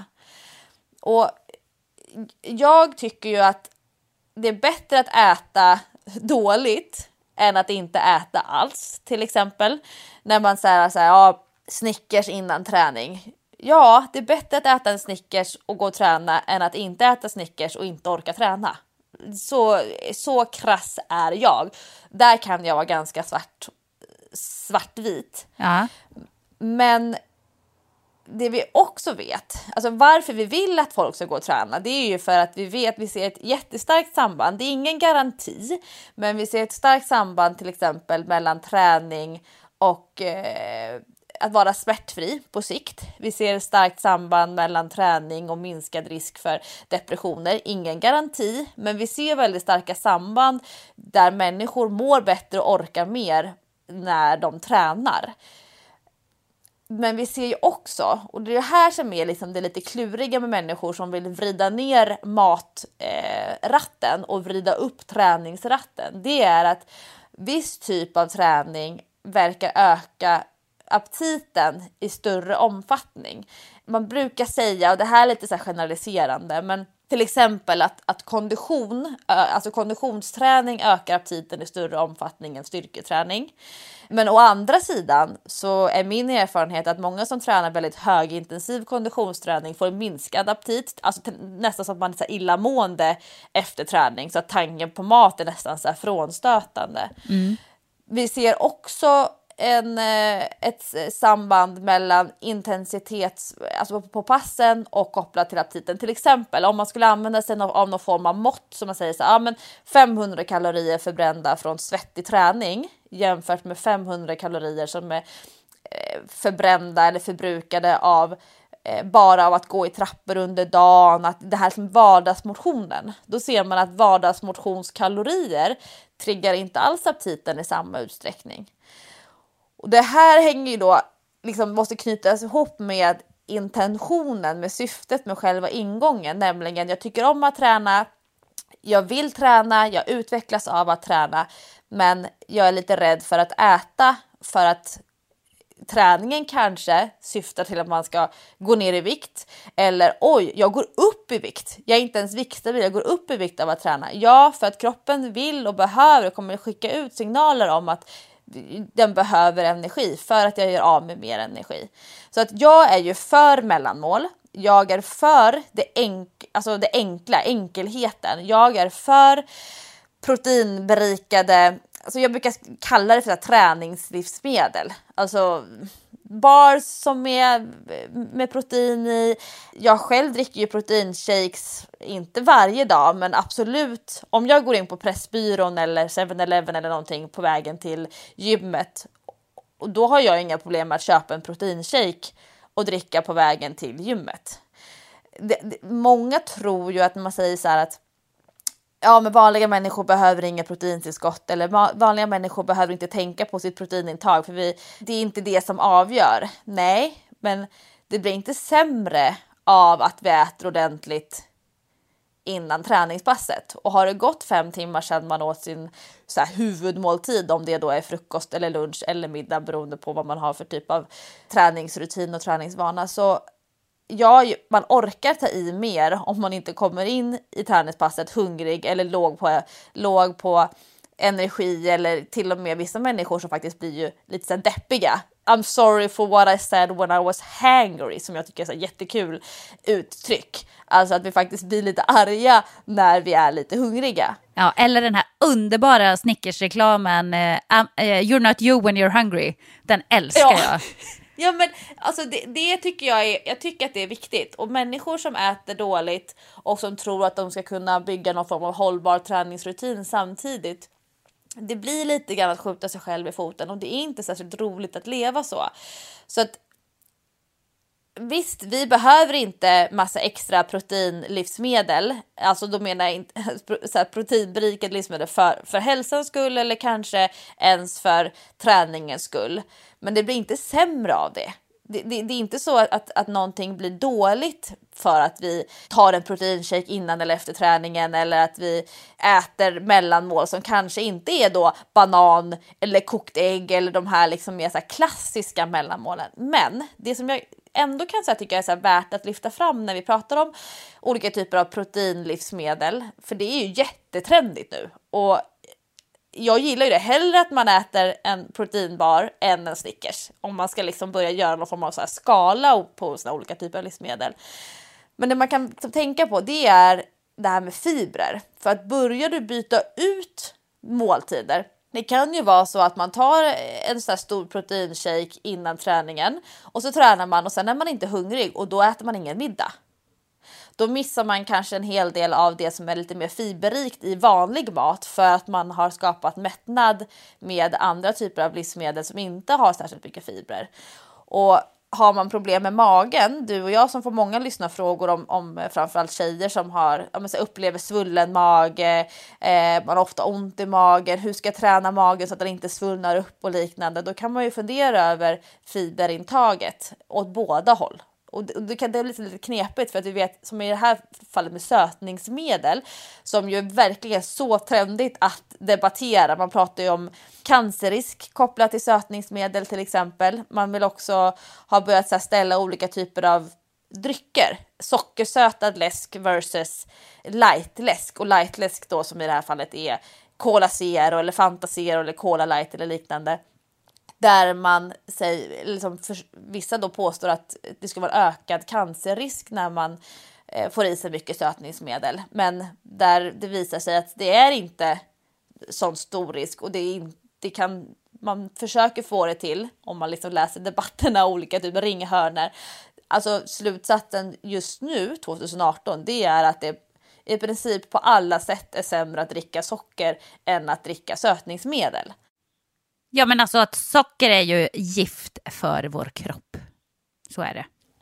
Och jag tycker ju att det är bättre att äta dåligt än att inte äta alls. Till exempel när man säger så här, ja, Snickers innan träning. Ja, det är bättre att äta en Snickers och gå och träna än att inte äta Snickers och inte orka träna. Så, så krass är jag. Där kan jag vara ganska svart, svartvit. Ja. Men det vi också vet, alltså varför vi vill att folk ska gå och träna, det är ju för att vi vet, vi ser ett jättestarkt samband. Det är ingen garanti, men vi ser ett starkt samband till exempel mellan träning och eh, att vara smärtfri på sikt. Vi ser ett starkt samband mellan träning och minskad risk för depressioner. Ingen garanti, men vi ser väldigt starka samband där människor mår bättre och orkar mer när de tränar. Men vi ser ju också, och det är det här som är liksom det lite kluriga med människor som vill vrida ner matratten eh, och vrida upp träningsratten. Det är att viss typ av träning verkar öka aptiten i större omfattning. Man brukar säga, och det här är lite så här generaliserande, men till exempel att, att kondition, alltså konditionsträning ökar aptiten i större omfattning än styrketräning. Men å andra sidan så är min erfarenhet att många som tränar väldigt högintensiv konditionsträning får en minskad aptit, alltså nästan så att man är så här illamående efter träning, så att tanken på mat är nästan så här frånstötande. Mm. Vi ser också En, ett samband mellan intensitet, alltså på passen, och kopplat till aptiten. Till exempel om man skulle använda sig av, av någon form av mått, som man säger så, ja, men femhundra kalorier förbrända från svettig träning jämfört med femhundra kalorier som är förbrända eller förbrukade av bara av att gå i trappor under dagen, att det här som vardagsmotionen, då ser man att vardagsmotionskalorier triggar inte alls aptiten i samma utsträckning. Och det här hänger ju då, liksom måste knytas ihop med intentionen, med syftet med själva ingången. Nämligen, jag tycker om att träna, jag vill träna, jag utvecklas av att träna. Men jag är lite rädd för att äta, för att träningen kanske syftar till att man ska gå ner i vikt. Eller oj, jag går upp i vikt. Jag är inte ens viktstabil, jag går upp i vikt av att träna. Ja, för att kroppen vill och behöver och kommer skicka ut signaler om att den behöver energi för att jag gör av med mer energi. Så att jag är ju för mellanmål. Jag är för det, enk- alltså det enkla, enkelheten. Jag är för proteinberikade, alltså jag brukar kalla det för träningslivsmedel. Alltså bars som är med protein i. Jag själv dricker ju proteinshakes, inte varje dag, men absolut om jag går in på Pressbyrån eller seven eleven eller någonting på vägen till gymmet, och då har jag inga problem med att köpa en proteinshake och dricka på vägen till gymmet. Det, det, många tror ju att man säger så här att ja, men vanliga människor behöver inga proteintillskott, eller vanliga människor behöver inte tänka på sitt proteinintag, för vi, det är inte det som avgör. Nej, men det blir inte sämre av att vi äter ordentligt innan träningspasset. Och har det gått fem timmar sedan man åt sin så här, huvudmåltid, om det då är frukost eller lunch eller middag beroende på vad man har för typ av träningsrutin och träningsvana, så ja, man orkar ta i mer om man inte kommer in i träningspasset hungrig eller låg på, låg på energi, eller till och med vissa människor som faktiskt blir ju lite så deppiga. I'm sorry for what I said when I was hangry, som jag tycker är så jättekul uttryck. Alltså att vi faktiskt blir lite arga när vi är lite hungriga. Ja, eller den här underbara Snickers-reklamen uh, uh, You're not you when you're hungry. Den älskar ja. jag. Ja, men alltså det, det tycker jag är, jag tycker att det är viktigt. Och människor som äter dåligt och som tror att de ska kunna bygga någon form av hållbar träningsrutin samtidigt, det blir lite grann att skjuta sig själv i foten, och det är inte särskilt roligt att leva så. Så att visst, vi behöver inte massa extra proteinlivsmedel. Alltså då menar jag inte så här proteinberikade livsmedel för, för hälsans skull, eller kanske ens för träningens skull. Men det blir inte sämre av det. Det, det, det är inte så att, att, att någonting blir dåligt för att vi tar en proteinshake innan eller efter träningen, eller att vi äter mellanmål som kanske inte är då banan eller kokt ägg eller de här liksom mer så här klassiska mellanmålen. Men det som jag ändå kan säga tycker jag är så här värt att lyfta fram när vi pratar om olika typer av proteinlivsmedel, för det är ju jättetrendigt nu, och jag gillar ju det hellre att man äter en proteinbar än en Snickers, om man ska liksom börja göra någon form av så här skala på såna olika typer av livsmedel. Men det man kan tänka på, det är det här med fibrer. För att börjar du byta ut måltider, Det kan ju vara så att man tar en sån här stor proteinshake innan träningen och så tränar man och sen är man inte hungrig och då äter man ingen middag. Då missar man kanske en hel del av det som är lite mer fiberrikt i vanlig mat för att man har skapat mättnad med andra typer av livsmedel som inte har särskilt mycket fibrer. Och har man problem med magen, du och jag som får många lyssnarfrågor om, om framförallt tjejer som har, ja, men så upplever svullen mage, eh, man har ofta ont i magen, hur ska jag träna magen så att den inte svullnar upp och liknande, då kan man ju fundera över fiberintaget åt båda håll. Och det kan det är lite, lite knepigt för att vi vet, som i det här fallet med sötningsmedel, som ju är verkligen så trendigt att debattera. Man pratar ju om cancerrisk kopplat till sötningsmedel till exempel. Man vill också ha börjat så här, ställa olika typer av drycker. Sockersötad läsk versus lightläsk. Och lightläsk då som i det här fallet är Cola Zero eller Fanta Zero eller Cola Light eller liknande. Där man säger, liksom för, vissa då påstår att det ska vara ökad cancerrisk när man eh, får i sig mycket sötningsmedel. Men där det visar sig att det är inte sån stor risk och det, är, det kan, man försöker få det till om man liksom läser debatterna och olika typer av ringhörnor. Alltså slutsatsen just nu, tjugo arton, det är att det i princip på alla sätt är sämre att dricka socker än att dricka sötningsmedel. Ja, men alltså att socker är ju gift för vår kropp. Så är det.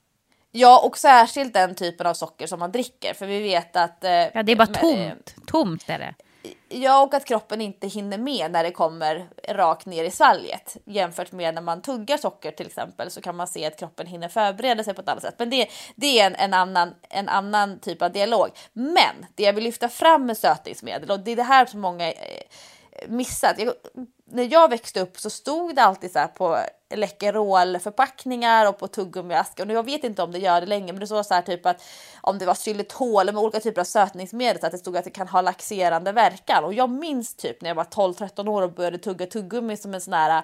Ja, och särskilt den typen av socker som man dricker. För vi vet att... Eh, ja, det är bara tomt. Tomt är det. Ja, och att kroppen inte hinner med när det kommer rakt ner i svalget. Jämfört med när man tuggar socker till exempel så kan man se att kroppen hinner förbereda sig på ett annat sätt. Men det, det är en, en, annan, en annan typ av dialog. Men det jag vill lyfta fram med sötningsmedel, och det är det här som många... Eh, missat. Jag, när jag växte upp så stod det alltid så här på Läkerol-förpackningar och på tuggummiaskar. Och jag vet inte om det gör det länge, men det står så här typ att om det var xylitol med olika typer av sötningsmedel så att det stod att det kan ha laxerande verkan. Och jag minns typ när jag var tolv tretton år och började tugga tuggummi som en sån här,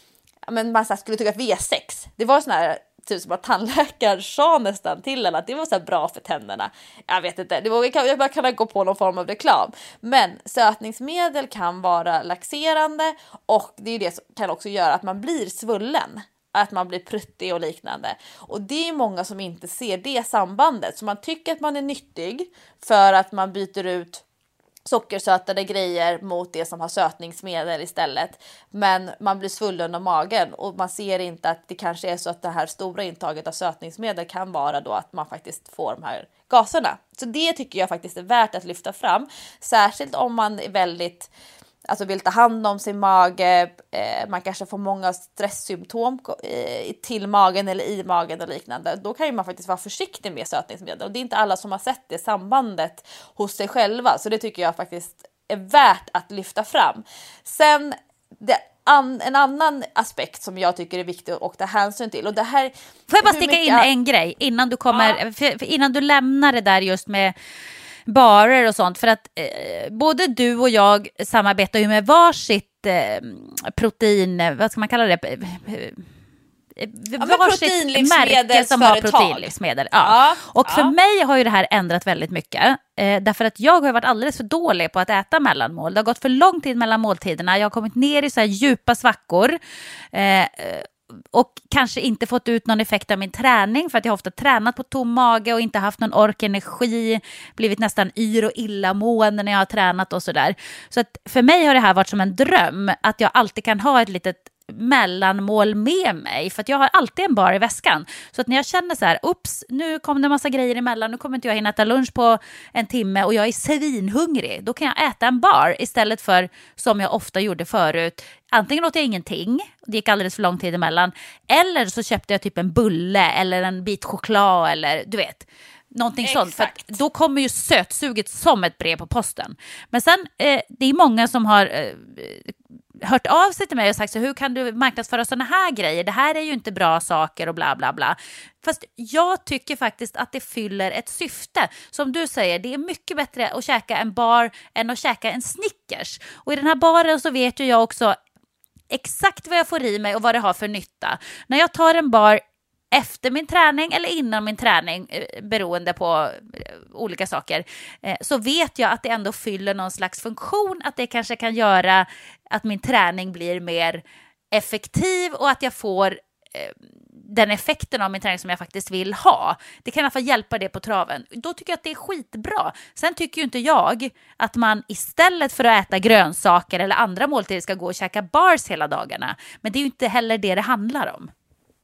men man så här skulle tugga V sex. Det var sån här typ som att tandläkaren sa nästan till en att det var så här bra för tänderna. Jag vet inte, det var, jag bara kan gå på någon form av reklam. Men sötningsmedel kan vara laxerande och det är det som kan också göra att man blir svullen. Att man blir pruttig och liknande. Och det är många som inte ser det sambandet. Så man tycker att man är nyttig för att man byter ut sockersötade grejer mot det som har sötningsmedel istället. Men man blir svullen av magen och man ser inte att det kanske är så att det här stora intaget av sötningsmedel kan vara då att man faktiskt får de här gaserna. Så det tycker jag faktiskt är värt att lyfta fram. Särskilt om man är väldigt... Alltså vill ta hand om sin mage, eh, man kanske får många stresssymptom eh, till magen eller i magen och liknande. Då kan ju man faktiskt vara försiktig med sötningsmedel. Och det är inte alla som har sett det sambandet hos sig själva. Så det tycker jag faktiskt är värt att lyfta fram. Sen det, an, en annan aspekt som jag tycker är viktig att ta hänsyn till. Och det här, får jag bara sticka in en grej innan du kommer, ja. för, för innan du lämnar det där just med barer och sånt, för att eh, både du och jag samarbetar ju med varsitt eh, protein, vad ska man kalla det? Ja, varsitt märke som har proteinlivsmedel. Ja. Ja, och för ja. mig har ju det här ändrat väldigt mycket. Eh, därför att jag har varit alldeles för dålig på att äta mellanmål. Det har gått för lång tid mellan måltiderna. Jag har kommit ner i så här djupa svackor. Eh, och kanske inte fått ut någon effekt av min träning för att jag har ofta tränat på tom mage och inte haft någon ork, energi, blivit nästan yr och illamående när jag har tränat och sådär. Så att för mig har det här varit som en dröm att jag alltid kan ha ett litet mellanmål med mig, för att jag har alltid en bar i väskan. Så att när jag känner så här, ups, nu kom det en massa grejer emellan, nu kommer inte jag hinna äta lunch på en timme och jag är svinhungrig, då kan jag äta en bar istället för som jag ofta gjorde förut. Antingen åt jag ingenting, det gick alldeles för lång tid emellan, eller så köpte jag typ en bulle eller en bit choklad eller du vet, någonting Exakt. sånt. För att då kommer ju sötsuget som ett brev på posten. Men sen, eh, det är många som har eh, hört av sig till mig och sagt så, hur kan du marknadsföra sådana här grejer? Det här är ju inte bra saker och bla bla bla. Fast jag tycker faktiskt att det fyller ett syfte. Som du säger, det är mycket bättre att käka en bar än att käka en Snickers. Och i den här baren så vet ju jag också exakt vad jag får i mig och vad det har för nytta. När jag tar en bar efter min träning eller innan min träning, eh, beroende på eh, olika saker, eh, så vet jag att det ändå fyller någon slags funktion, att det kanske kan göra att min träning blir mer effektiv och att jag får eh, den effekten av min träning som jag faktiskt vill ha. Det kan i alla fall hjälpa det på traven. Då tycker jag att det är skitbra. Sen tycker ju inte jag att man istället för att äta grönsaker eller andra måltider ska gå och käka bars hela dagarna. Men det är ju inte heller det det handlar om.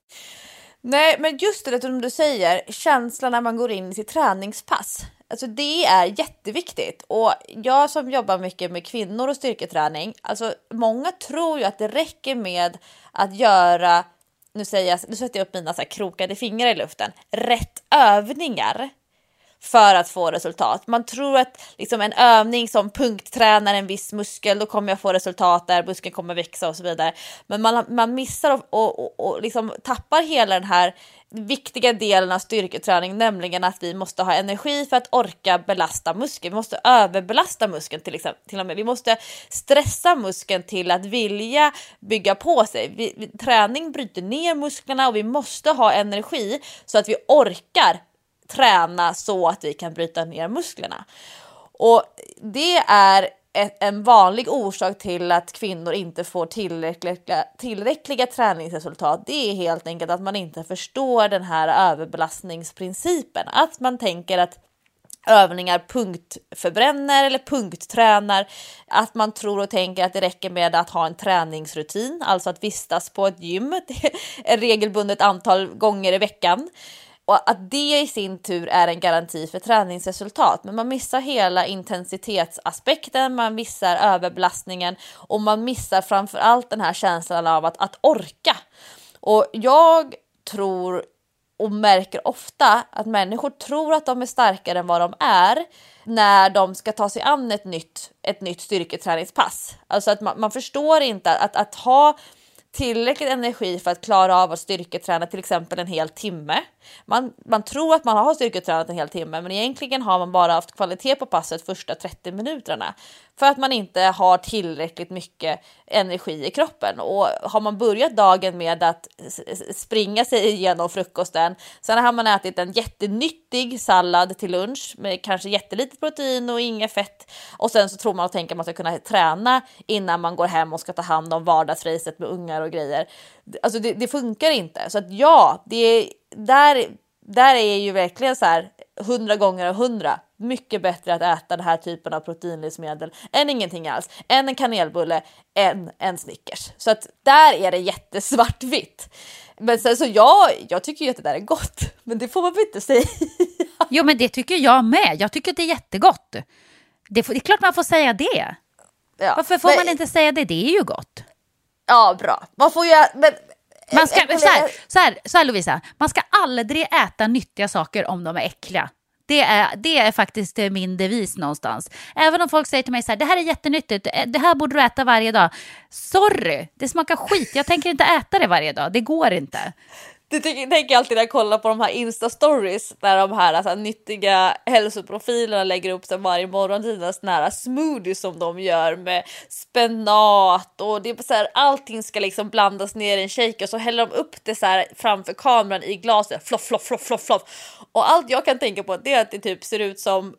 Nej, men just det som du säger, känslan när man går in i sitt träningspass. Alltså det är jätteviktigt. Och jag som jobbar mycket med kvinnor och styrketräning, alltså många tror ju att det räcker med att göra, nu säger jag, nu sätter jag upp mina så här krokade fingrar i luften, rätt övningar för att få resultat. Man tror att liksom en övning som punkttränar en viss muskel, då kommer jag få resultat där, muskeln kommer växa och så vidare. Men man, man missar och, och, och, och liksom tappar hela den här viktiga delen av styrketräning, nämligen att vi måste ha energi för att orka belasta muskeln. Vi måste överbelasta muskeln till exempel, till och med. Vi måste stressa muskeln till att vilja bygga på sig. Vi, vi, träning bryter ner musklerna och vi måste ha energi så att vi orkar träna så att vi kan bryta ner musklerna. Och det är ett, en vanlig orsak till att kvinnor inte får tillräckliga, tillräckliga träningsresultat. Det är helt enkelt att man inte förstår den här överbelastningsprincipen. Att man tänker att övningar punktförbränner eller punkttränar, att man tror och tänker att det räcker med att ha en träningsrutin, alltså att vistas på ett gym ett regelbundet antal gånger i veckan. Och att det i sin tur är en garanti för träningsresultat. Men man missar hela intensitetsaspekten, man missar överbelastningen och man missar framförallt den här känslan av att, att orka. Och jag tror och märker ofta att människor tror att de är starkare än vad de är när de ska ta sig an ett nytt, ett nytt styrketräningspass. Alltså att man, man förstår inte att, att ha tillräckligt energi för att klara av att styrketräna till exempel en hel timme. Man, man tror att man har styrketränat en hel timme, men egentligen har man bara haft kvalitet på passet första trettio minuterna. För att man inte har tillräckligt mycket energi i kroppen. Och har man börjat dagen med att springa sig igenom frukosten, sen har man ätit en jättenyttig sallad till lunch med kanske jättelite protein och inget fett. Och sen så tror man och tänker att man ska kunna träna innan man går hem och ska ta hand om vardagsracet med ungar och grejer. Alltså det, det funkar inte. Så att ja, det är, där, där är ju verkligen så här hundra gånger av hundra mycket bättre att äta den här typen av proteinlivsmedel än ingenting alls, än en kanelbulle, än en Snickers. Så att där är det jättesvartvitt. Men sen så jag, jag tycker ju att det där är gott, men det får man väl inte säga. Jo, men det tycker jag med. Jag tycker att det är jättegott. Det, får, det är klart man får säga det. Ja, varför får men, man inte säga det? Det är ju gott. Ja, bra. Man får ju... Men, man ska, så, här, så, här, så här Lovisa, man ska aldrig äta nyttiga saker om de är äckliga. Det är, det är faktiskt min devis någonstans. Även om folk säger till mig så här, det här är jättenyttigt, det här borde du äta varje dag. Sorry, det smakar skit. Jag tänker inte äta det varje dag, det går inte. Det tänker jag alltid när jag kollar på de här Insta-stories där de här alltså, nyttiga hälsoprofilerna lägger upp sig varje morgon dina såna här smoothies som de gör med spenat och det är så här, allting ska liksom blandas ner i en shaker och så häller de upp det så här framför kameran i glaset, floff, floff, floff, floff, floff. Och allt jag kan tänka på det är att det typ ser ut som,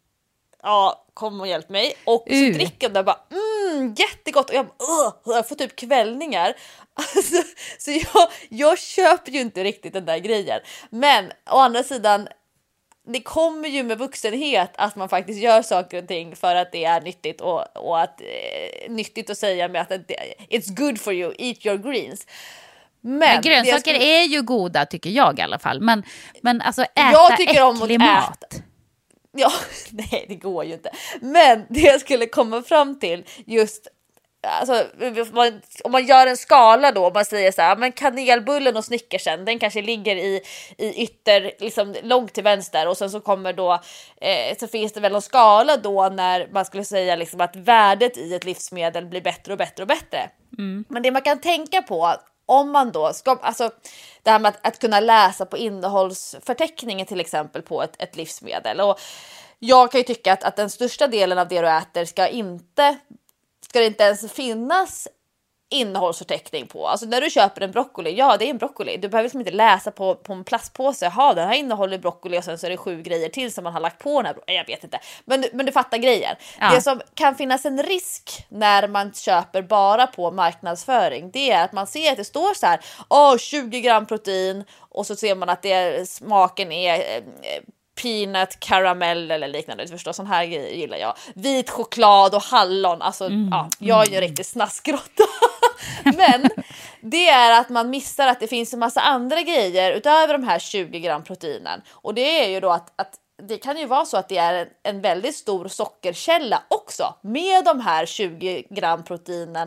ja, kom och hjälp mig. Och så uh. dricker de där bara, mm, jättegott. Och jag, bara, jag får typ kvällningar. Alltså, så jag, jag köper ju inte riktigt den där grejen. Men å andra sidan, det kommer ju med vuxenhet att man faktiskt gör saker och ting för att det är nyttigt. Och, och att eh, nyttigt att säga med att it's good for you, eat your greens. Men, men grönsaker skulle... är ju goda tycker jag i alla fall. Men, men alltså äta jag tycker om äcklig att mat. Äta. Ja, nej det går ju inte. Men det jag skulle komma fram till just, alltså, om man gör en skala då, om man säger så här, men kanelbullen och Snickersen, den kanske ligger i, i ytter, liksom långt till vänster och sen så kommer då, eh, så finns det väl en skala då när man skulle säga liksom att värdet i ett livsmedel blir bättre och bättre och bättre. Mm. Men det man kan tänka på, om man då ska, alltså det här med att, att kunna läsa på innehållsförteckningen till exempel på ett, ett livsmedel. Och jag kan ju tycka att, att den största delen av det du äter ska inte, ska det inte ens finnas innehållsförteckning på. Alltså när du köper en broccoli, ja det är en broccoli. Du behöver liksom inte läsa på, på en plastpåse. Jaha, den här innehåller broccoli och sen så är det sju grejer till som man har lagt på den här. Jag vet inte. Men, men du fattar grejen. Ja. Det som kan finnas en risk när man köper bara på marknadsföring, det är att man ser att det står så här, åh, tjugo gram protein, och så ser man att det är, smaken är eh, peanut, karamell eller liknande. Du förstår, sån här grejer gillar jag. Vit choklad och hallon. Alltså, mm. ja, jag är ju riktigt snaskgrotta. Men det är att man missar att det finns en massa andra grejer utöver de här tjugo gram proteinen. Och det är ju då att, att det kan ju vara så att det är en, en väldigt stor sockerkälla också med de här tjugo gram proteinen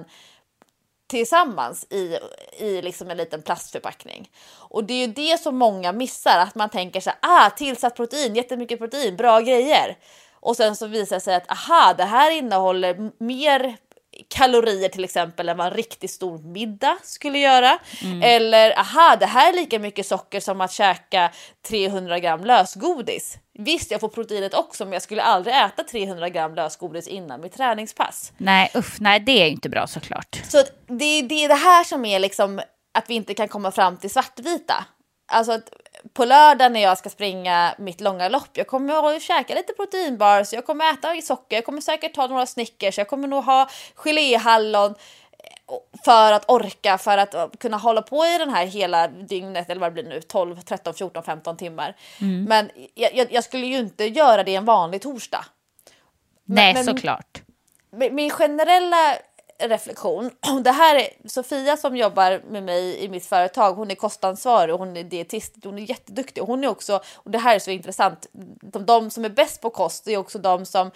tillsammans i, i liksom en liten plastförpackning. Och det är ju det som många missar, att man tänker så här, ah, tillsatt protein, jättemycket protein, bra grejer. Och sen så visar det sig att aha, det här innehåller mer kalorier till exempel än vad en riktigt stor middag skulle göra. Mm. Eller aha, det här är lika mycket socker som att käka trehundra gram lösgodis. Visst, jag får proteinet också, men jag skulle aldrig äta trehundra gram lösgodis innan mitt träningspass. Nej, uff, nej, det är ju inte bra såklart. Så det är det, det här som är liksom att vi inte kan komma fram till svartvita. Alltså att på lördag när jag ska springa mitt långa lopp, jag kommer att käka lite proteinbars, jag kommer äta socker, jag kommer säkert ta några Snickers, jag kommer nog ha geléhallon för att orka, för att kunna hålla på i den här hela dygnet, eller vad det blir nu, tolv, tretton, fjorton, femton timmar. Mm. Men jag, jag skulle ju inte göra det en vanlig torsdag. Nej, men, såklart. Min, min generella reflektion, det här är Sofia som jobbar med mig i mitt företag, hon är kostansvarig och hon är dietist, hon är jätteduktig, och hon är också, och det här är så intressant, de, de som är bäst på kost är också de som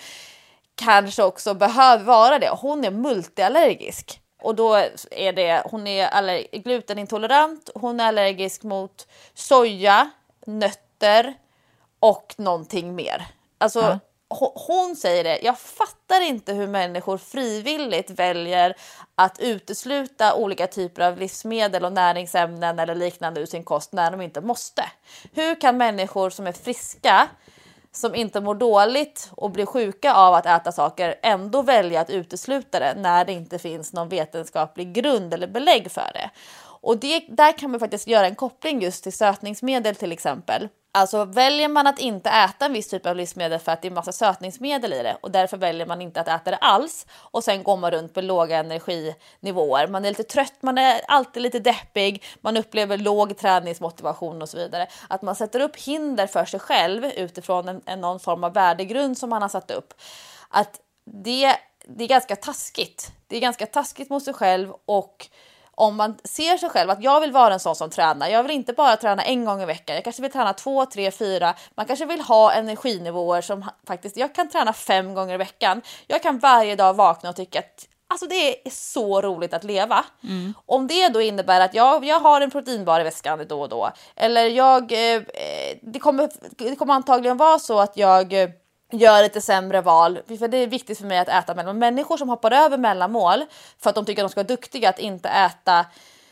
kanske också behöver vara det. Hon är multiallergisk. Och då är det, hon är aller- glutenintolerant, hon är allergisk mot soja, nötter och någonting mer. Alltså ja. hon, hon säger det, jag fattar inte hur människor frivilligt väljer att utesluta olika typer av livsmedel och näringsämnen eller liknande ur sin kost när de inte måste. Hur kan människor som är friska, som inte mår dåligt och blir sjuka av att äta saker, ändå välja att utesluta det när det inte finns någon vetenskaplig grund eller belägg för det? Och det, där kan man faktiskt göra en koppling just till sötningsmedel till exempel. Alltså väljer man att inte äta en viss typ av livsmedel för att det är massa sötningsmedel i det, och därför väljer man inte att äta det alls, och sen går man runt på låga energinivåer, man är lite trött, man är alltid lite deppig, man upplever låg träningsmotivation och så vidare, att man sätter upp hinder för sig själv utifrån en, en någon form av värdegrund som man har satt upp, att det, det är ganska taskigt det är ganska taskigt mot sig själv. Och om man ser sig själv att jag vill vara en sån som tränar, jag vill inte bara träna en gång i veckan, jag kanske vill träna två, tre, fyra, man kanske vill ha energinivåer som faktiskt, jag kan träna fem gånger i veckan, jag kan varje dag vakna och tycka att alltså det är så roligt att leva. Mm. Om det då innebär att jag, jag har en proteinbar i väskan då och då, eller jag, eh, det, kommer, det kommer antagligen vara så att jag eh, gör lite sämre val, för det är viktigt för mig att äta mellanmål. Människor som hoppar över mellanmål för att de tycker att de ska vara duktiga, att inte äta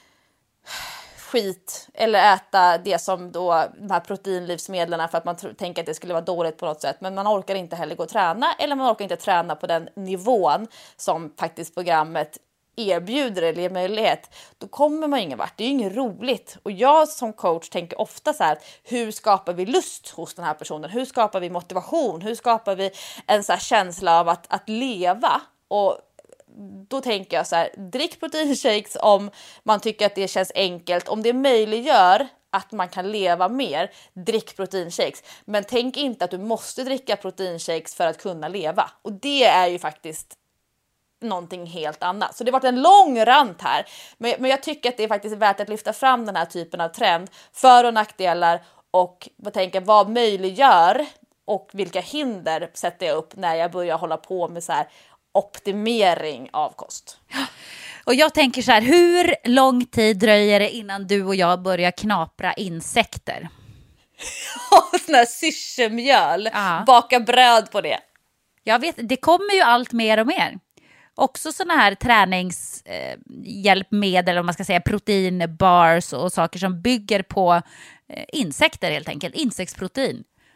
skit eller äta det som då de här proteinlivsmedlen för att man tr- tänker att det skulle vara dåligt på något sätt, men man orkar inte heller gå och träna, eller man orkar inte träna på den nivån som faktiskt programmet erbjuder eller ger möjlighet, då kommer man ingen vart. Det är ju inget roligt. Och jag som coach tänker ofta så här, hur skapar vi lust hos den här personen? Hur skapar vi motivation? Hur skapar vi en så här känsla av att, att leva? Och då tänker jag så här, drick proteinshakes om man tycker att det känns enkelt. Om det möjliggör att man kan leva mer, drick proteinshakes. Men tänk inte att du måste dricka proteinshakes för att kunna leva. Och det är ju faktiskt någonting helt annat. Så det har varit en lång rant här. Men, men jag tycker att det är faktiskt värt att lyfta fram den här typen av trend. För- och nackdelar. Och vad tänker, vad möjliggör och vilka hinder sätter jag upp när jag börjar hålla på med så här optimering av kost. Och jag tänker så här, hur lång tid dröjer det innan du och jag börjar knapra insekter? Sån här syrsemjöl. Ja. Baka bröd på det. Jag vet, det kommer ju allt mer och mer. Också såna här träningshjälpmedel, eh, om man ska säga proteinbars och saker som bygger på eh, insekter helt enkelt, insektsprotein.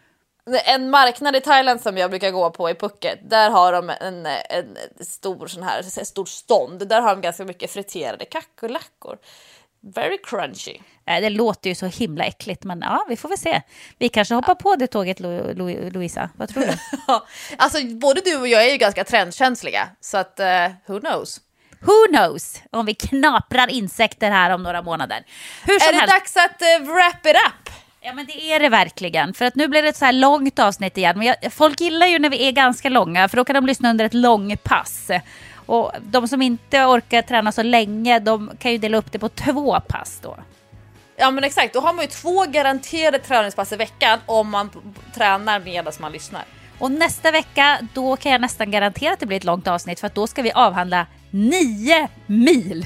En marknad i Thailand som jag brukar gå på i Phuket, där har de en, en stor sån här en stor stånd. Där har de ganska mycket friterade kackerlackor. Very crunchy. Det låter ju så himla äckligt, men ja, vi får väl se. Vi kanske hoppar på det tåget, Lo- Lo- Louisa. Vad tror du? Alltså, både du och jag är ju ganska trendkänsliga, så att uh, who knows? Who knows om vi knaprar insekter här om några månader. Hur som är det helst. dags att uh, wrap it up? Ja, men det är det verkligen. För att nu blir det ett så här långt avsnitt igen. Men jag, folk gillar ju när vi är ganska långa, för då kan de lyssna under ett långt pass. Och de som inte orkar träna så länge, de kan ju dela upp det på två pass då. Ja, men exakt. Då har man ju två garanterade träningspass i veckan om man p- tränar medan man lyssnar. Och nästa vecka, då kan jag nästan garantera att det blir ett långt avsnitt, för att då ska vi avhandla nio mil.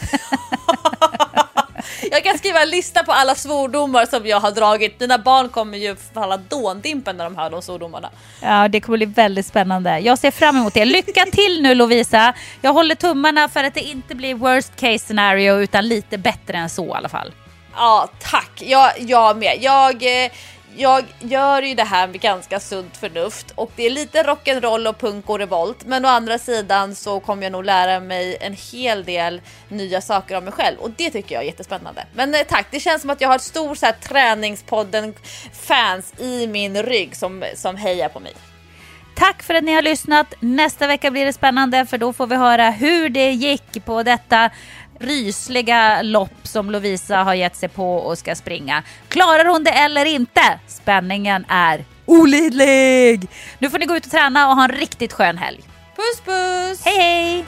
Jag kan skriva en lista på alla svordomar som jag har dragit. Dina barn kommer ju falla dåndimpen när de hör de svordomarna. Ja, det kommer bli väldigt spännande. Jag ser fram emot det. Lycka till nu, Lovisa. Jag håller tummarna för att det inte blir worst case scenario, utan lite bättre än så i alla fall. Ja, tack. Jag, jag med. Jag, eh, jag gör ju det här med ganska sunt förnuft. Och det är lite rock'n'roll och punk och revolt. Men å andra sidan så kommer jag nog lära mig en hel del nya saker om mig själv. Och det tycker jag är jättespännande. Men eh, tack, det känns som att jag har ett stort så här, träningspodden-fans i min rygg som, som hejar på mig. Tack för att ni har lyssnat. Nästa vecka blir det spännande, för då får vi höra hur det gick på detta rysliga lopp som Lovisa har gett sig på och ska springa. Klarar hon det eller inte? Spänningen är olidlig. Nu får ni gå ut och träna och ha en riktigt skön helg. Puss puss! Hej hej!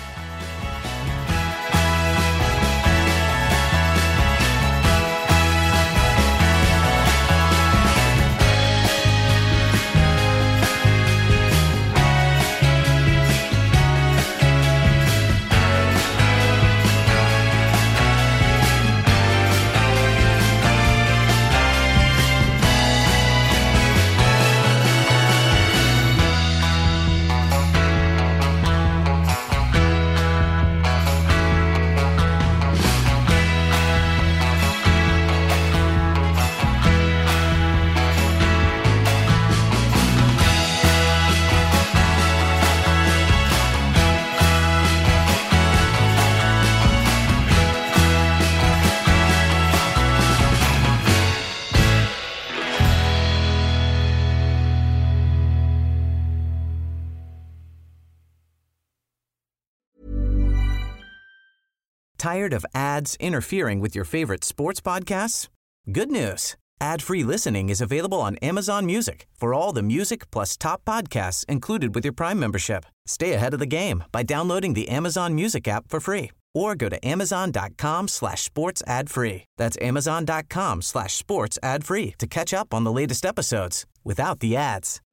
Tired of ads interfering with your favorite sports podcasts? Good news. Ad-free listening is available on Amazon Music for all the music plus top podcasts included with your Prime membership. Stay ahead of the game by downloading the Amazon Music app for free or go to amazon.com slash sports ad free. That's amazon.com slash sports ad free to catch up on the latest episodes without the ads.